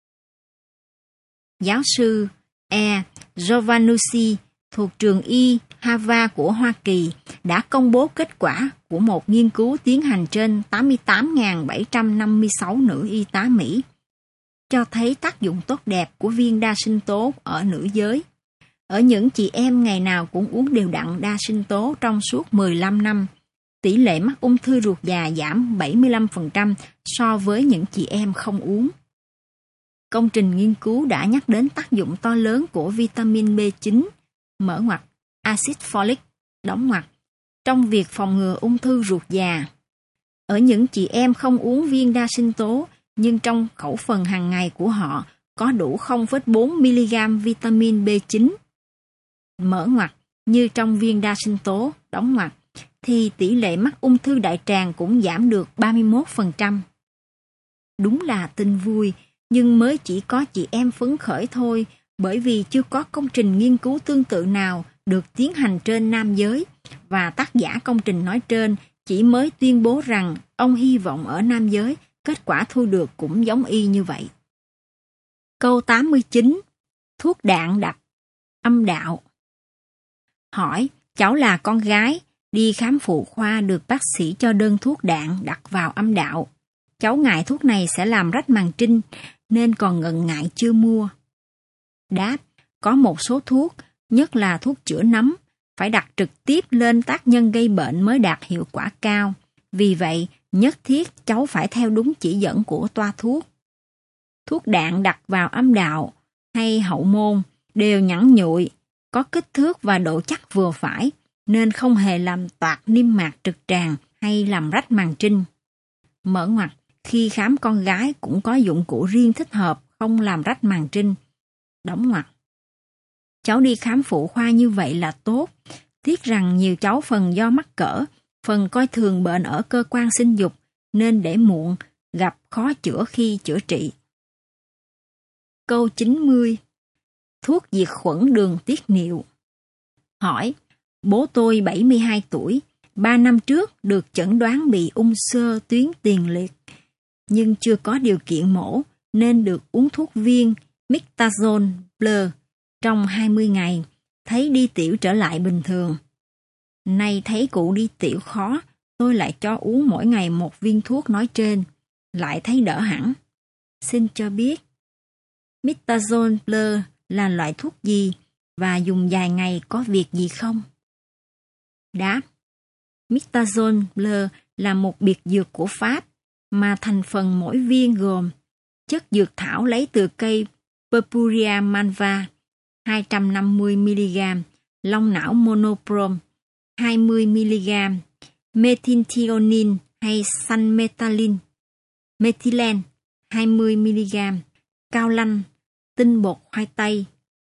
Giáo sư E. Giovannucci thuộc trường y Harvard của Hoa Kỳ đã công bố kết quả của một nghiên cứu tiến hành trên tám mươi tám nghìn bảy trăm năm mươi sáu nữ y tá Mỹ, cho thấy tác dụng tốt đẹp của viên đa sinh tố ở nữ giới. Ở những chị em ngày nào cũng uống đều đặn đa sinh tố trong suốt mười lăm năm, tỷ lệ mắc ung thư ruột già giảm bảy mươi lăm phần trăm so với những chị em không uống. Công trình nghiên cứu đã nhắc đến tác dụng to lớn của vitamin B chín, mở ngoặc, axit folic, đóng ngoặc, trong việc phòng ngừa ung thư ruột già. Ở những chị em không uống viên đa sinh tố, nhưng trong khẩu phần hàng ngày của họ có đủ không phẩy bốn mi-li-gam vitamin B chín, mở ngoặc, như trong viên đa sinh tố, đóng ngoặc, thì tỷ lệ mắc ung thư đại tràng cũng giảm được ba mươi mốt phần trăm. Đúng là tin vui, nhưng mới chỉ có chị em phấn khởi thôi, bởi vì chưa có công trình nghiên cứu tương tự nào được tiến hành trên nam giới, và tác giả công trình nói trên chỉ mới tuyên bố rằng ông hy vọng ở nam giới kết quả thu được cũng giống y như vậy. Câu tám mươi chín. Thuốc đạn đặt âm đạo. Hỏi, cháu là con gái, đi khám phụ khoa được bác sĩ cho đơn thuốc đạn đặt vào âm đạo. Cháu ngại thuốc này sẽ làm rách màng trinh, nên còn ngần ngại chưa mua. Đáp, có một số thuốc, nhất là thuốc chữa nấm, phải đặt trực tiếp lên tác nhân gây bệnh mới đạt hiệu quả cao. Vì vậy, nhất thiết cháu phải theo đúng chỉ dẫn của toa thuốc. Thuốc đạn đặt vào âm đạo hay hậu môn đều nhẵn nhụi, có kích thước và độ chắc vừa phải, nên không hề làm toạc niêm mạc trực tràng hay làm rách màng trinh. Mở ngoặc, Khi khám con gái cũng có dụng cụ riêng thích hợp, không làm rách màng trinh. Đóng ngoặc. Cháu đi khám phụ khoa như vậy là tốt. Tiếc rằng nhiều cháu phần do mắc cỡ, phần coi thường bệnh ở cơ quan sinh dục, nên để muộn, gặp khó chữa khi chữa trị. Câu chín mươi. Thuốc diệt khuẩn đường tiết niệu. Hỏi, bố tôi bảy mươi hai tuổi, ba năm trước được chẩn đoán bị ung xơ tuyến tiền liệt, nhưng chưa có điều kiện mổ nên được uống thuốc viên Mixtazone Blur trong hai mươi ngày, thấy đi tiểu trở lại bình thường. Nay thấy cụ đi tiểu khó, tôi lại cho uống mỗi ngày một viên thuốc nói trên, lại thấy đỡ hẳn. Xin cho biết, Mixtazone Blur là loại thuốc gì và dùng dài ngày có việc gì không? Đáp, Mixtazone Blur là một biệt dược của Pháp mà thành phần mỗi viên gồm chất dược thảo lấy từ cây Purpurea manva hai trăm năm mươi mi-li-gam, long não monoprom hai mươi mi-li-gam, methylthionin hay sunmethylen, methylen hai mươi mi-li-gam, cao lanh, tinh bột khoai tây,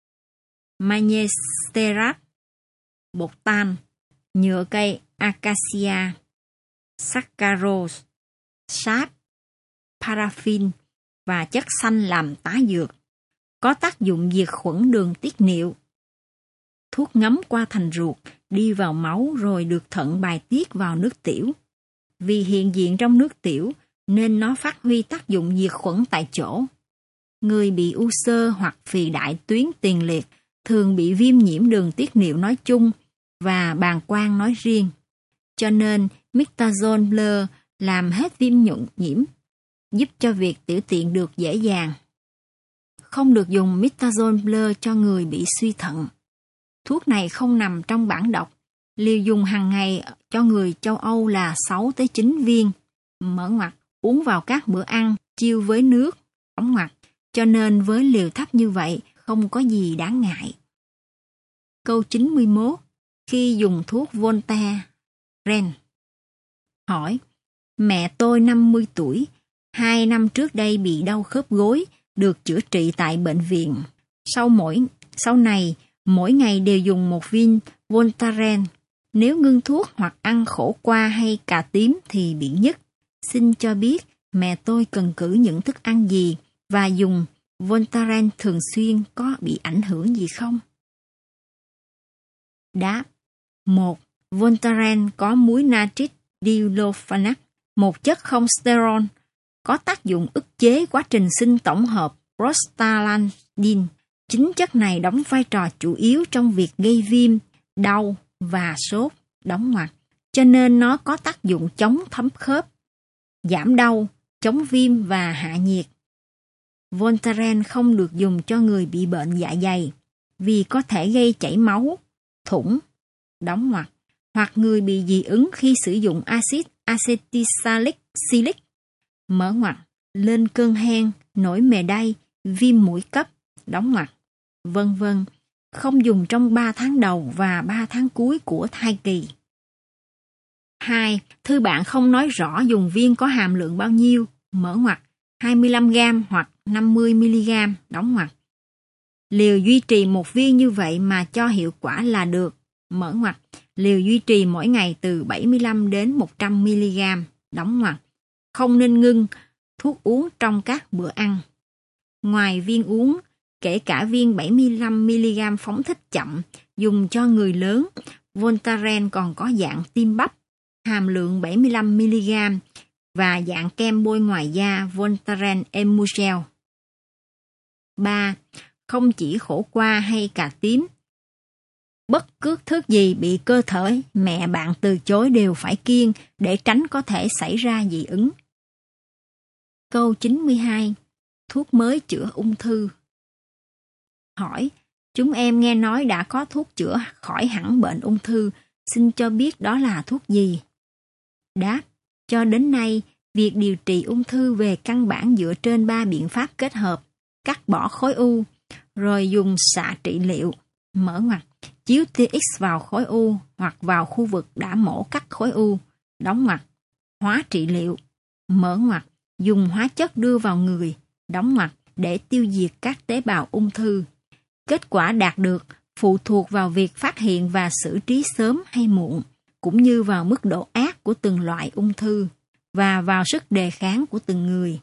magnestearat, bột tan, nhựa cây acacia, saccharose, sáp, paraffin và chất xanh làm tá dược, có tác dụng diệt khuẩn đường tiết niệu. Thuốc ngấm qua thành ruột, đi vào máu rồi được thận bài tiết vào nước tiểu. Vì hiện diện trong nước tiểu nên nó phát huy tác dụng diệt khuẩn tại chỗ. Người bị u xơ hoặc phì đại tuyến tiền liệt thường bị viêm nhiễm đường tiết niệu nói chung và bàng quang nói riêng. Cho nên Mixtazone Blur làm hết viêm nhuận nhiễm, giúp cho việc tiểu tiện được dễ dàng. Không được dùng Mixtazone Blur cho người bị suy thận. Thuốc này không nằm trong bảng độc. Liều dùng hàng ngày cho người châu Âu là sáu tới chín viên, mở ngoặc, uống vào các bữa ăn, chiêu với nước, đóng ngoặc. Cho nên với liều thấp như vậy, không có gì đáng ngại. Câu chín mươi mốt. Khi dùng thuốc Voltaren. Hỏi, mẹ tôi năm mươi tuổi, hai năm trước đây bị đau khớp gối, được chữa trị tại bệnh viện. Sau mỗi sau này, mỗi ngày đều dùng một viên Voltaren. Nếu ngưng thuốc hoặc ăn khổ qua hay cà tím thì bị nhức. Xin cho biết mẹ tôi cần cử những thức ăn gì và dùng Voltaren thường xuyên có bị ảnh hưởng gì không? Đáp. một. Voltaren có muối natrit diclofenac, một chất không sterol, có tác dụng ức chế quá trình sinh tổng hợp prostaglandin. Chính chất này đóng vai trò chủ yếu trong việc gây viêm, đau và sốt, đóng ngoặc. Cho nên nó có tác dụng chống thấm khớp, giảm đau, chống viêm và hạ nhiệt. Voltaren không được dùng cho người bị bệnh dạ dày vì có thể gây chảy máu, thủng, đóng ngoặc, hoặc người bị dị ứng khi sử dụng axit acetylsalicylic, mở ngoặc, lên cơn hen, nổi mề đay, viêm mũi cấp, đóng ngoặc, vân vân. Không dùng trong ba tháng đầu và ba tháng cuối của thai kỳ. hai. Thư bạn không nói rõ dùng viên có hàm lượng bao nhiêu, mở ngoặc, hai mươi lăm gam hoặc năm mươi mi-li-gam, đóng ngoặc. Liều duy trì một viên như vậy mà cho hiệu quả là được, mở ngoặc. Liều duy trì mỗi ngày từ bảy mươi lăm đến một trăm mi-li-gam, đóng ngoặc. Không nên ngưng thuốc uống trong các bữa ăn. Ngoài viên uống, kể cả viên bảy mươi lăm mi-li-gam phóng thích chậm, dùng cho người lớn, Voltaren còn có dạng tiêm bắp, hàm lượng bảy mươi lăm mi-li-gam và dạng kem bôi ngoài da Voltaren Emulgel. ba. Không chỉ khổ qua hay cà tím. Bất cứ thứ gì bị cơ thể mẹ bạn từ chối đều phải kiêng để tránh có thể xảy ra dị ứng. Câu chín mươi hai. Thuốc mới chữa ung thư. Hỏi, chúng em nghe nói đã có thuốc chữa khỏi hẳn bệnh ung thư, xin cho biết đó là thuốc gì? Đáp, cho đến nay, việc điều trị ung thư về căn bản dựa trên ba biện pháp kết hợp, cắt bỏ khối u, rồi dùng xạ trị liệu, mở ngoặc, chiếu tia X vào khối u hoặc vào khu vực đã mổ cắt khối u, đóng ngoặc, hóa trị liệu, mở ngoặc, dùng hóa chất đưa vào người, đóng ngoặc, để tiêu diệt các tế bào ung thư. Kết quả đạt được phụ thuộc vào việc phát hiện và xử trí sớm hay muộn, cũng như vào mức độ ác của từng loại ung thư và vào sức đề kháng của từng người.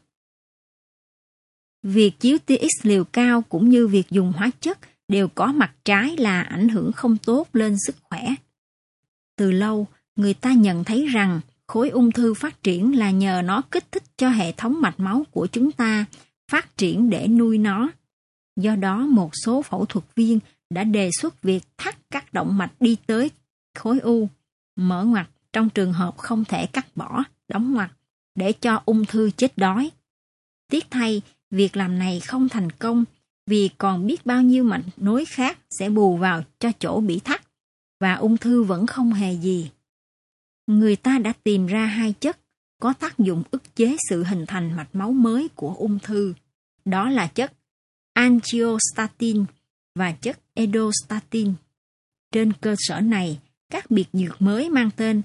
Việc chiếu tia X liều cao cũng như việc dùng hóa chất đều có mặt trái là ảnh hưởng không tốt lên sức khỏe. Từ lâu, người ta nhận thấy rằng khối ung thư phát triển là nhờ nó kích thích cho hệ thống mạch máu của chúng ta phát triển để nuôi nó. Do đó, một số phẫu thuật viên đã đề xuất việc thắt các động mạch đi tới khối u, mở ngoặc trong trường hợp không thể cắt bỏ, đóng ngoặc, để cho ung thư chết đói. Tiếc thay, việc làm này không thành công vì còn biết bao nhiêu mạch nối khác sẽ bù vào cho chỗ bị thắt, và ung thư vẫn không hề gì. Người ta đã tìm ra hai chất có tác dụng ức chế sự hình thành mạch máu mới của ung thư. Đó là chất angiostatin và chất edostatin. Trên cơ sở này, các biệt dược mới mang tên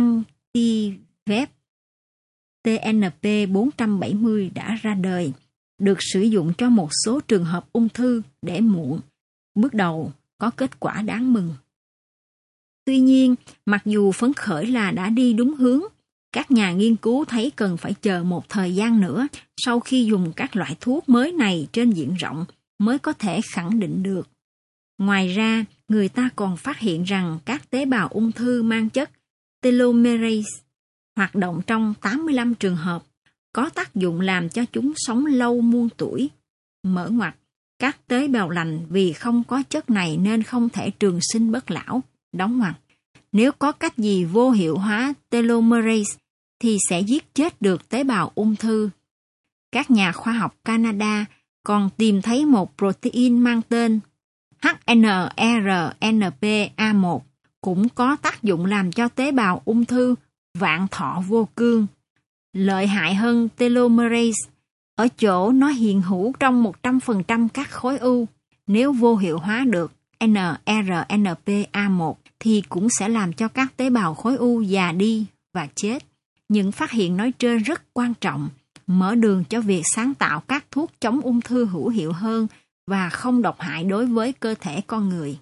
Anti-vep T N P bốn trăm bảy mươi đã ra đời, được sử dụng cho một số trường hợp ung thư để muộn. Bước đầu có kết quả đáng mừng. Tuy nhiên, mặc dù phấn khởi là đã đi đúng hướng, các nhà nghiên cứu thấy cần phải chờ một thời gian nữa sau khi dùng các loại thuốc mới này trên diện rộng mới có thể khẳng định được. Ngoài ra, người ta còn phát hiện rằng các tế bào ung thư mang chất telomerase hoạt động trong tám mươi lăm trường hợp, có tác dụng làm cho chúng sống lâu muôn tuổi. Mở ngoặc, các tế bào lành vì không có chất này nên không thể trường sinh bất lão, đóng ngoặc. Nếu có cách gì vô hiệu hóa telomerase thì sẽ giết chết được tế bào ung thư. Các nhà khoa học Canada còn tìm thấy một protein mang tên H N R N P A một cũng có tác dụng làm cho tế bào ung thư vạn thọ vô cương. Lợi hại hơn telomerase ở chỗ nó hiện hữu trong một trăm phần trăm các khối u. Nếu vô hiệu hóa được N R N P A một thì cũng sẽ làm cho các tế bào khối u già đi và chết. Những phát hiện nói trên rất quan trọng, mở đường cho việc sáng tạo các thuốc chống ung thư hữu hiệu hơn và không độc hại đối với cơ thể con người.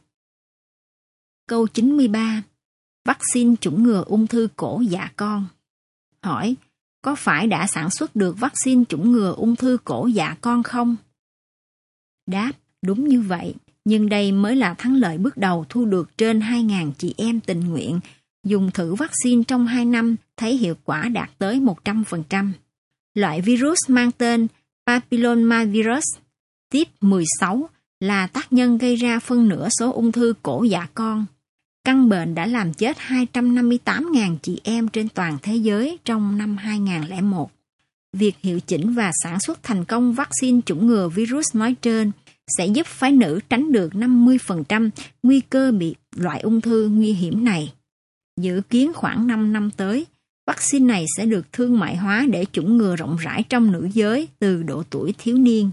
Câu chín mươi ba. Vaccine chủng ngừa ung thư cổ dạ con. Hỏi, có phải đã sản xuất được vaccine chủng ngừa ung thư cổ dạ con không? Đáp, đúng như vậy, nhưng đây mới là thắng lợi bước đầu thu được trên hai nghìn chị em tình nguyện. Dùng thử vaccine trong hai năm thấy hiệu quả đạt tới một trăm phần trăm. Loại virus mang tên papillomavirus type mười sáu là tác nhân gây ra phân nửa số ung thư cổ dạ con. Căn bệnh đã làm chết hai trăm năm mươi tám nghìn chị em trên toàn thế giới trong năm hai nghìn không trăm lẻ một. Việc hiệu chỉnh và sản xuất thành công vaccine chủng ngừa virus nói trên sẽ giúp phái nữ tránh được năm mươi phần trăm nguy cơ bị loại ung thư nguy hiểm này. Dự kiến khoảng năm năm tới, vaccine này sẽ được thương mại hóa để chủng ngừa rộng rãi trong nữ giới từ độ tuổi thiếu niên.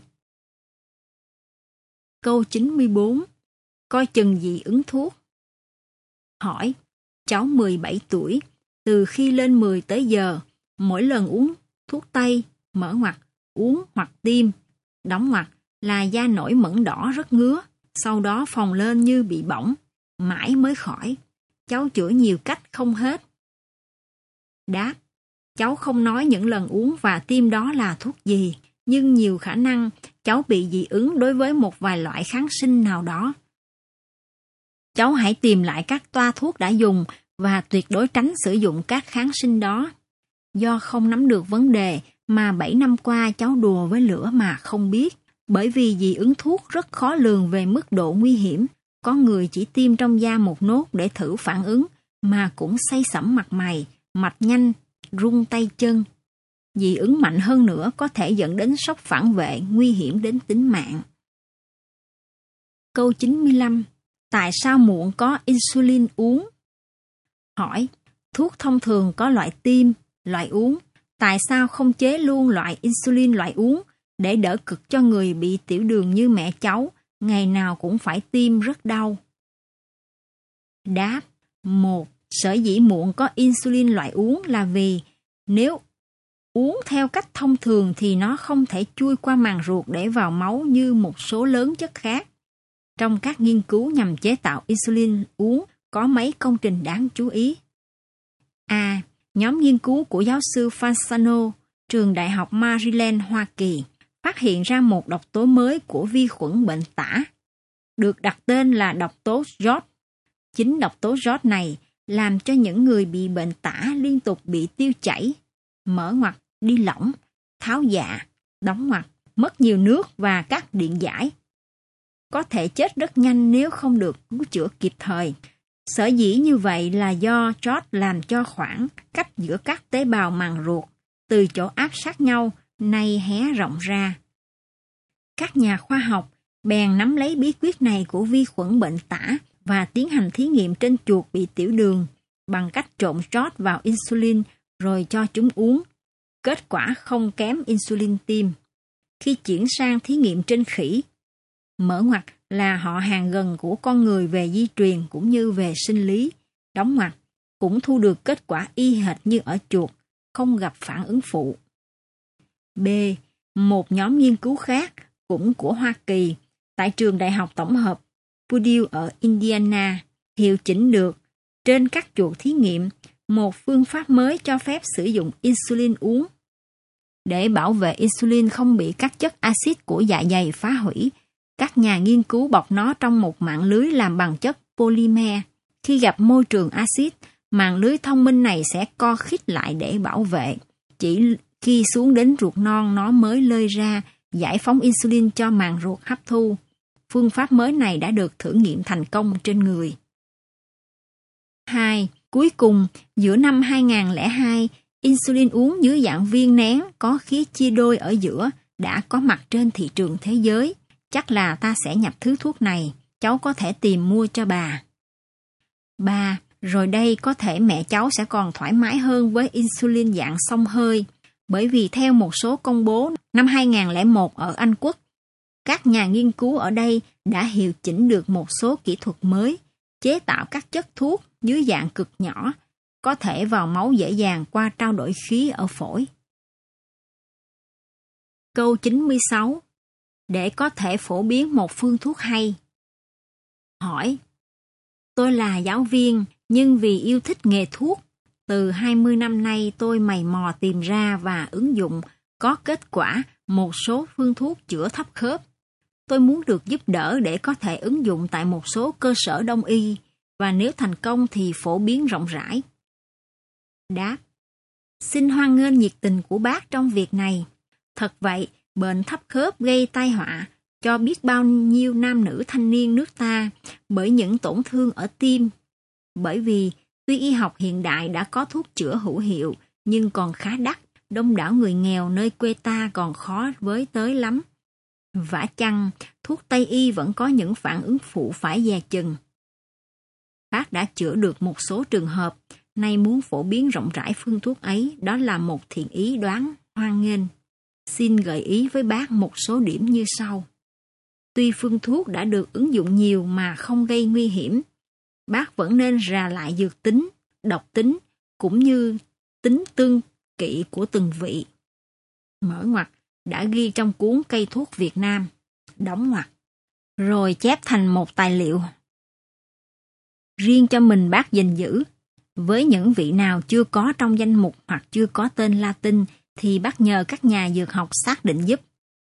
Câu chín mươi bốn. Coi chừng dị ứng thuốc. Hỏi, cháu mười bảy tuổi, từ khi lên mười tới giờ, mỗi lần uống thuốc tây, mở ngoặc, uống hoặc tiêm, đóng ngoặc, là da nổi mẩn đỏ rất ngứa, sau đó phồng lên như bị bỏng, mãi mới khỏi. Cháu chữa nhiều cách không hết. Đáp, cháu không nói những lần uống và tiêm đó là thuốc gì, nhưng nhiều khả năng cháu bị dị ứng đối với một vài loại kháng sinh nào đó. Cháu hãy tìm lại các toa thuốc đã dùng và tuyệt đối tránh sử dụng các kháng sinh đó. Do không nắm được vấn đề mà bảy năm qua cháu đùa với lửa mà không biết, bởi vì dị ứng thuốc rất khó lường về mức độ nguy hiểm. Có người chỉ tiêm trong da một nốt để thử phản ứng mà cũng say sẩm mặt mày, mạch nhanh, run tay chân. Dị ứng mạnh hơn nữa có thể dẫn đến sốc phản vệ nguy hiểm đến tính mạng. Câu chín mươi lăm. Tại sao muộn có insulin uống? Hỏi, thuốc thông thường có loại tiêm, loại uống. Tại sao không chế luôn loại insulin loại uống để đỡ cực cho người bị tiểu đường như mẹ cháu, ngày nào cũng phải tiêm rất đau? Đáp, một. Sở dĩ muộn có insulin loại uống là vì nếu Uống theo cách thông thường thì nó không thể chui qua màng ruột để vào máu như một số lớn chất khác. Trong các nghiên cứu nhằm chế tạo insulin uống có mấy công trình đáng chú ý. A. Nhóm nghiên cứu của giáo sư Fasano, trường Đại học Maryland, Hoa Kỳ, phát hiện ra một độc tố mới của vi khuẩn bệnh tả, được đặt tên là độc tố giót. Chính độc tố giót này làm cho những người bị bệnh tả liên tục bị tiêu chảy, mở ngoặt, đi lỏng, tháo dạ, đóng ngoặt, mất nhiều nước và cắt điện giải. Có thể chết rất nhanh nếu không được cứu chữa kịp thời. Sở dĩ như vậy là do giót làm cho khoảng cách giữa các tế bào màng ruột từ chỗ áp sát nhau nay hé rộng ra. Các nhà khoa học bèn nắm lấy bí quyết này của vi khuẩn bệnh tả và tiến hành thí nghiệm trên chuột bị tiểu đường bằng cách trộn giót vào insulin rồi cho chúng uống. Kết quả không kém insulin tim. Khi chuyển sang thí nghiệm trên khỉ, mở ngoặt là họ hàng gần của con người về di truyền cũng như về sinh lý, đóng ngoặt, cũng thu được kết quả y hệt như ở chuột, không gặp phản ứng phụ. B. Một nhóm nghiên cứu khác, cũng của Hoa Kỳ, tại trường Đại học Tổng hợp Purdue ở Indiana, hiệu chỉnh được trên các chuột thí nghiệm một phương pháp mới cho phép sử dụng insulin uống. Để bảo vệ insulin không bị các chất axit của dạ dày phá hủy, các nhà nghiên cứu bọc nó trong một mạng lưới làm bằng chất polymer. Khi gặp môi trường axit, mạng lưới thông minh này sẽ co khít lại để bảo vệ. Chỉ khi xuống đến ruột non nó mới lơi ra, giải phóng insulin cho màng ruột hấp thu. Phương pháp mới này đã được thử nghiệm thành công trên người. hai. Cuối cùng, giữa năm hai không không hai, insulin uống dưới dạng viên nén có khí chia đôi ở giữa đã có mặt trên thị trường thế giới. Chắc là ta sẽ nhập thứ thuốc này, cháu có thể tìm mua cho bà. ba. Rồi đây có thể mẹ cháu sẽ còn thoải mái hơn với insulin dạng xông hơi, bởi vì theo một số công bố năm hai không không một ở Anh Quốc, các nhà nghiên cứu ở đây đã hiệu chỉnh được một số kỹ thuật mới, chế tạo các chất thuốc dưới dạng cực nhỏ, có thể vào máu dễ dàng qua trao đổi khí ở phổi. Câu chín mươi sáu. Để có thể phổ biến một phương thuốc hay. Hỏi. Tôi là giáo viên, nhưng vì yêu thích nghề thuốc, từ hai mươi năm nay tôi mày mò tìm ra và ứng dụng có kết quả một số phương thuốc chữa thấp khớp. Tôi muốn được giúp đỡ để có thể ứng dụng tại một số cơ sở đông y, và nếu thành công thì phổ biến rộng rãi. Đáp. Xin hoan nghênh nhiệt tình của bác trong việc này. Thật vậy, bệnh thấp khớp gây tai họa cho biết bao nhiêu nam nữ thanh niên nước ta bởi những tổn thương ở tim. Bởi vì tuy y học hiện đại đã có thuốc chữa hữu hiệu nhưng còn khá đắt, đông đảo người nghèo nơi quê ta còn khó với tới lắm. Vả chăng, thuốc Tây y vẫn có những phản ứng phụ phải dè chừng. Bác đã chữa được một số trường hợp, nay muốn phổ biến rộng rãi phương thuốc ấy, đó là một thiện ý đáng hoan nghênh. Xin gợi ý với bác một số điểm như sau. Tuy phương thuốc đã được ứng dụng nhiều mà không gây nguy hiểm, bác vẫn nên rà lại dược tính, độc tính, cũng như tính tương kỵ của từng vị. Mở ngoặt đã ghi trong cuốn Cây thuốc Việt Nam, đóng ngoặt, rồi chép thành một tài liệu riêng cho mình bác gìn giữ. Với những vị nào chưa có trong danh mục hoặc chưa có tên Latin thì bác nhờ các nhà dược học xác định giúp.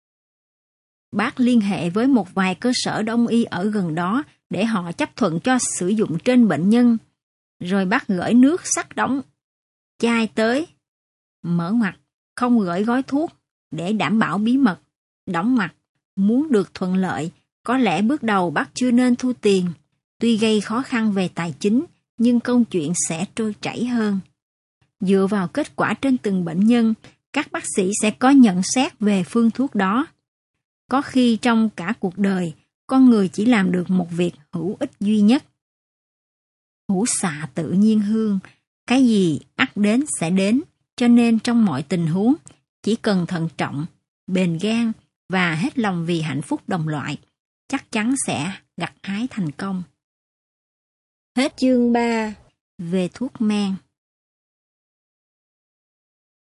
Bác liên hệ với một vài cơ sở đông y ở gần đó để họ chấp thuận cho sử dụng trên bệnh nhân, rồi bác gửi nước sắc đóng chai tới. Mở ngoặt, không gửi gói thuốc để đảm bảo bí mật. Đóng ngoặt, muốn được thuận lợi, có lẽ bước đầu bác chưa nên thu tiền. Tuy gây khó khăn về tài chính, nhưng câu chuyện sẽ trôi chảy hơn. Dựa vào kết quả trên từng bệnh nhân, các bác sĩ sẽ có nhận xét về phương thuốc đó. Có khi trong cả cuộc đời, con người chỉ làm được một việc hữu ích duy nhất. Hữu xạ tự nhiên hương, cái gì ắt đến sẽ đến, cho nên trong mọi tình huống, chỉ cần thận trọng, bền gan và hết lòng vì hạnh phúc đồng loại, chắc chắn sẽ gặt hái thành công. Hết chương ba về thuốc men.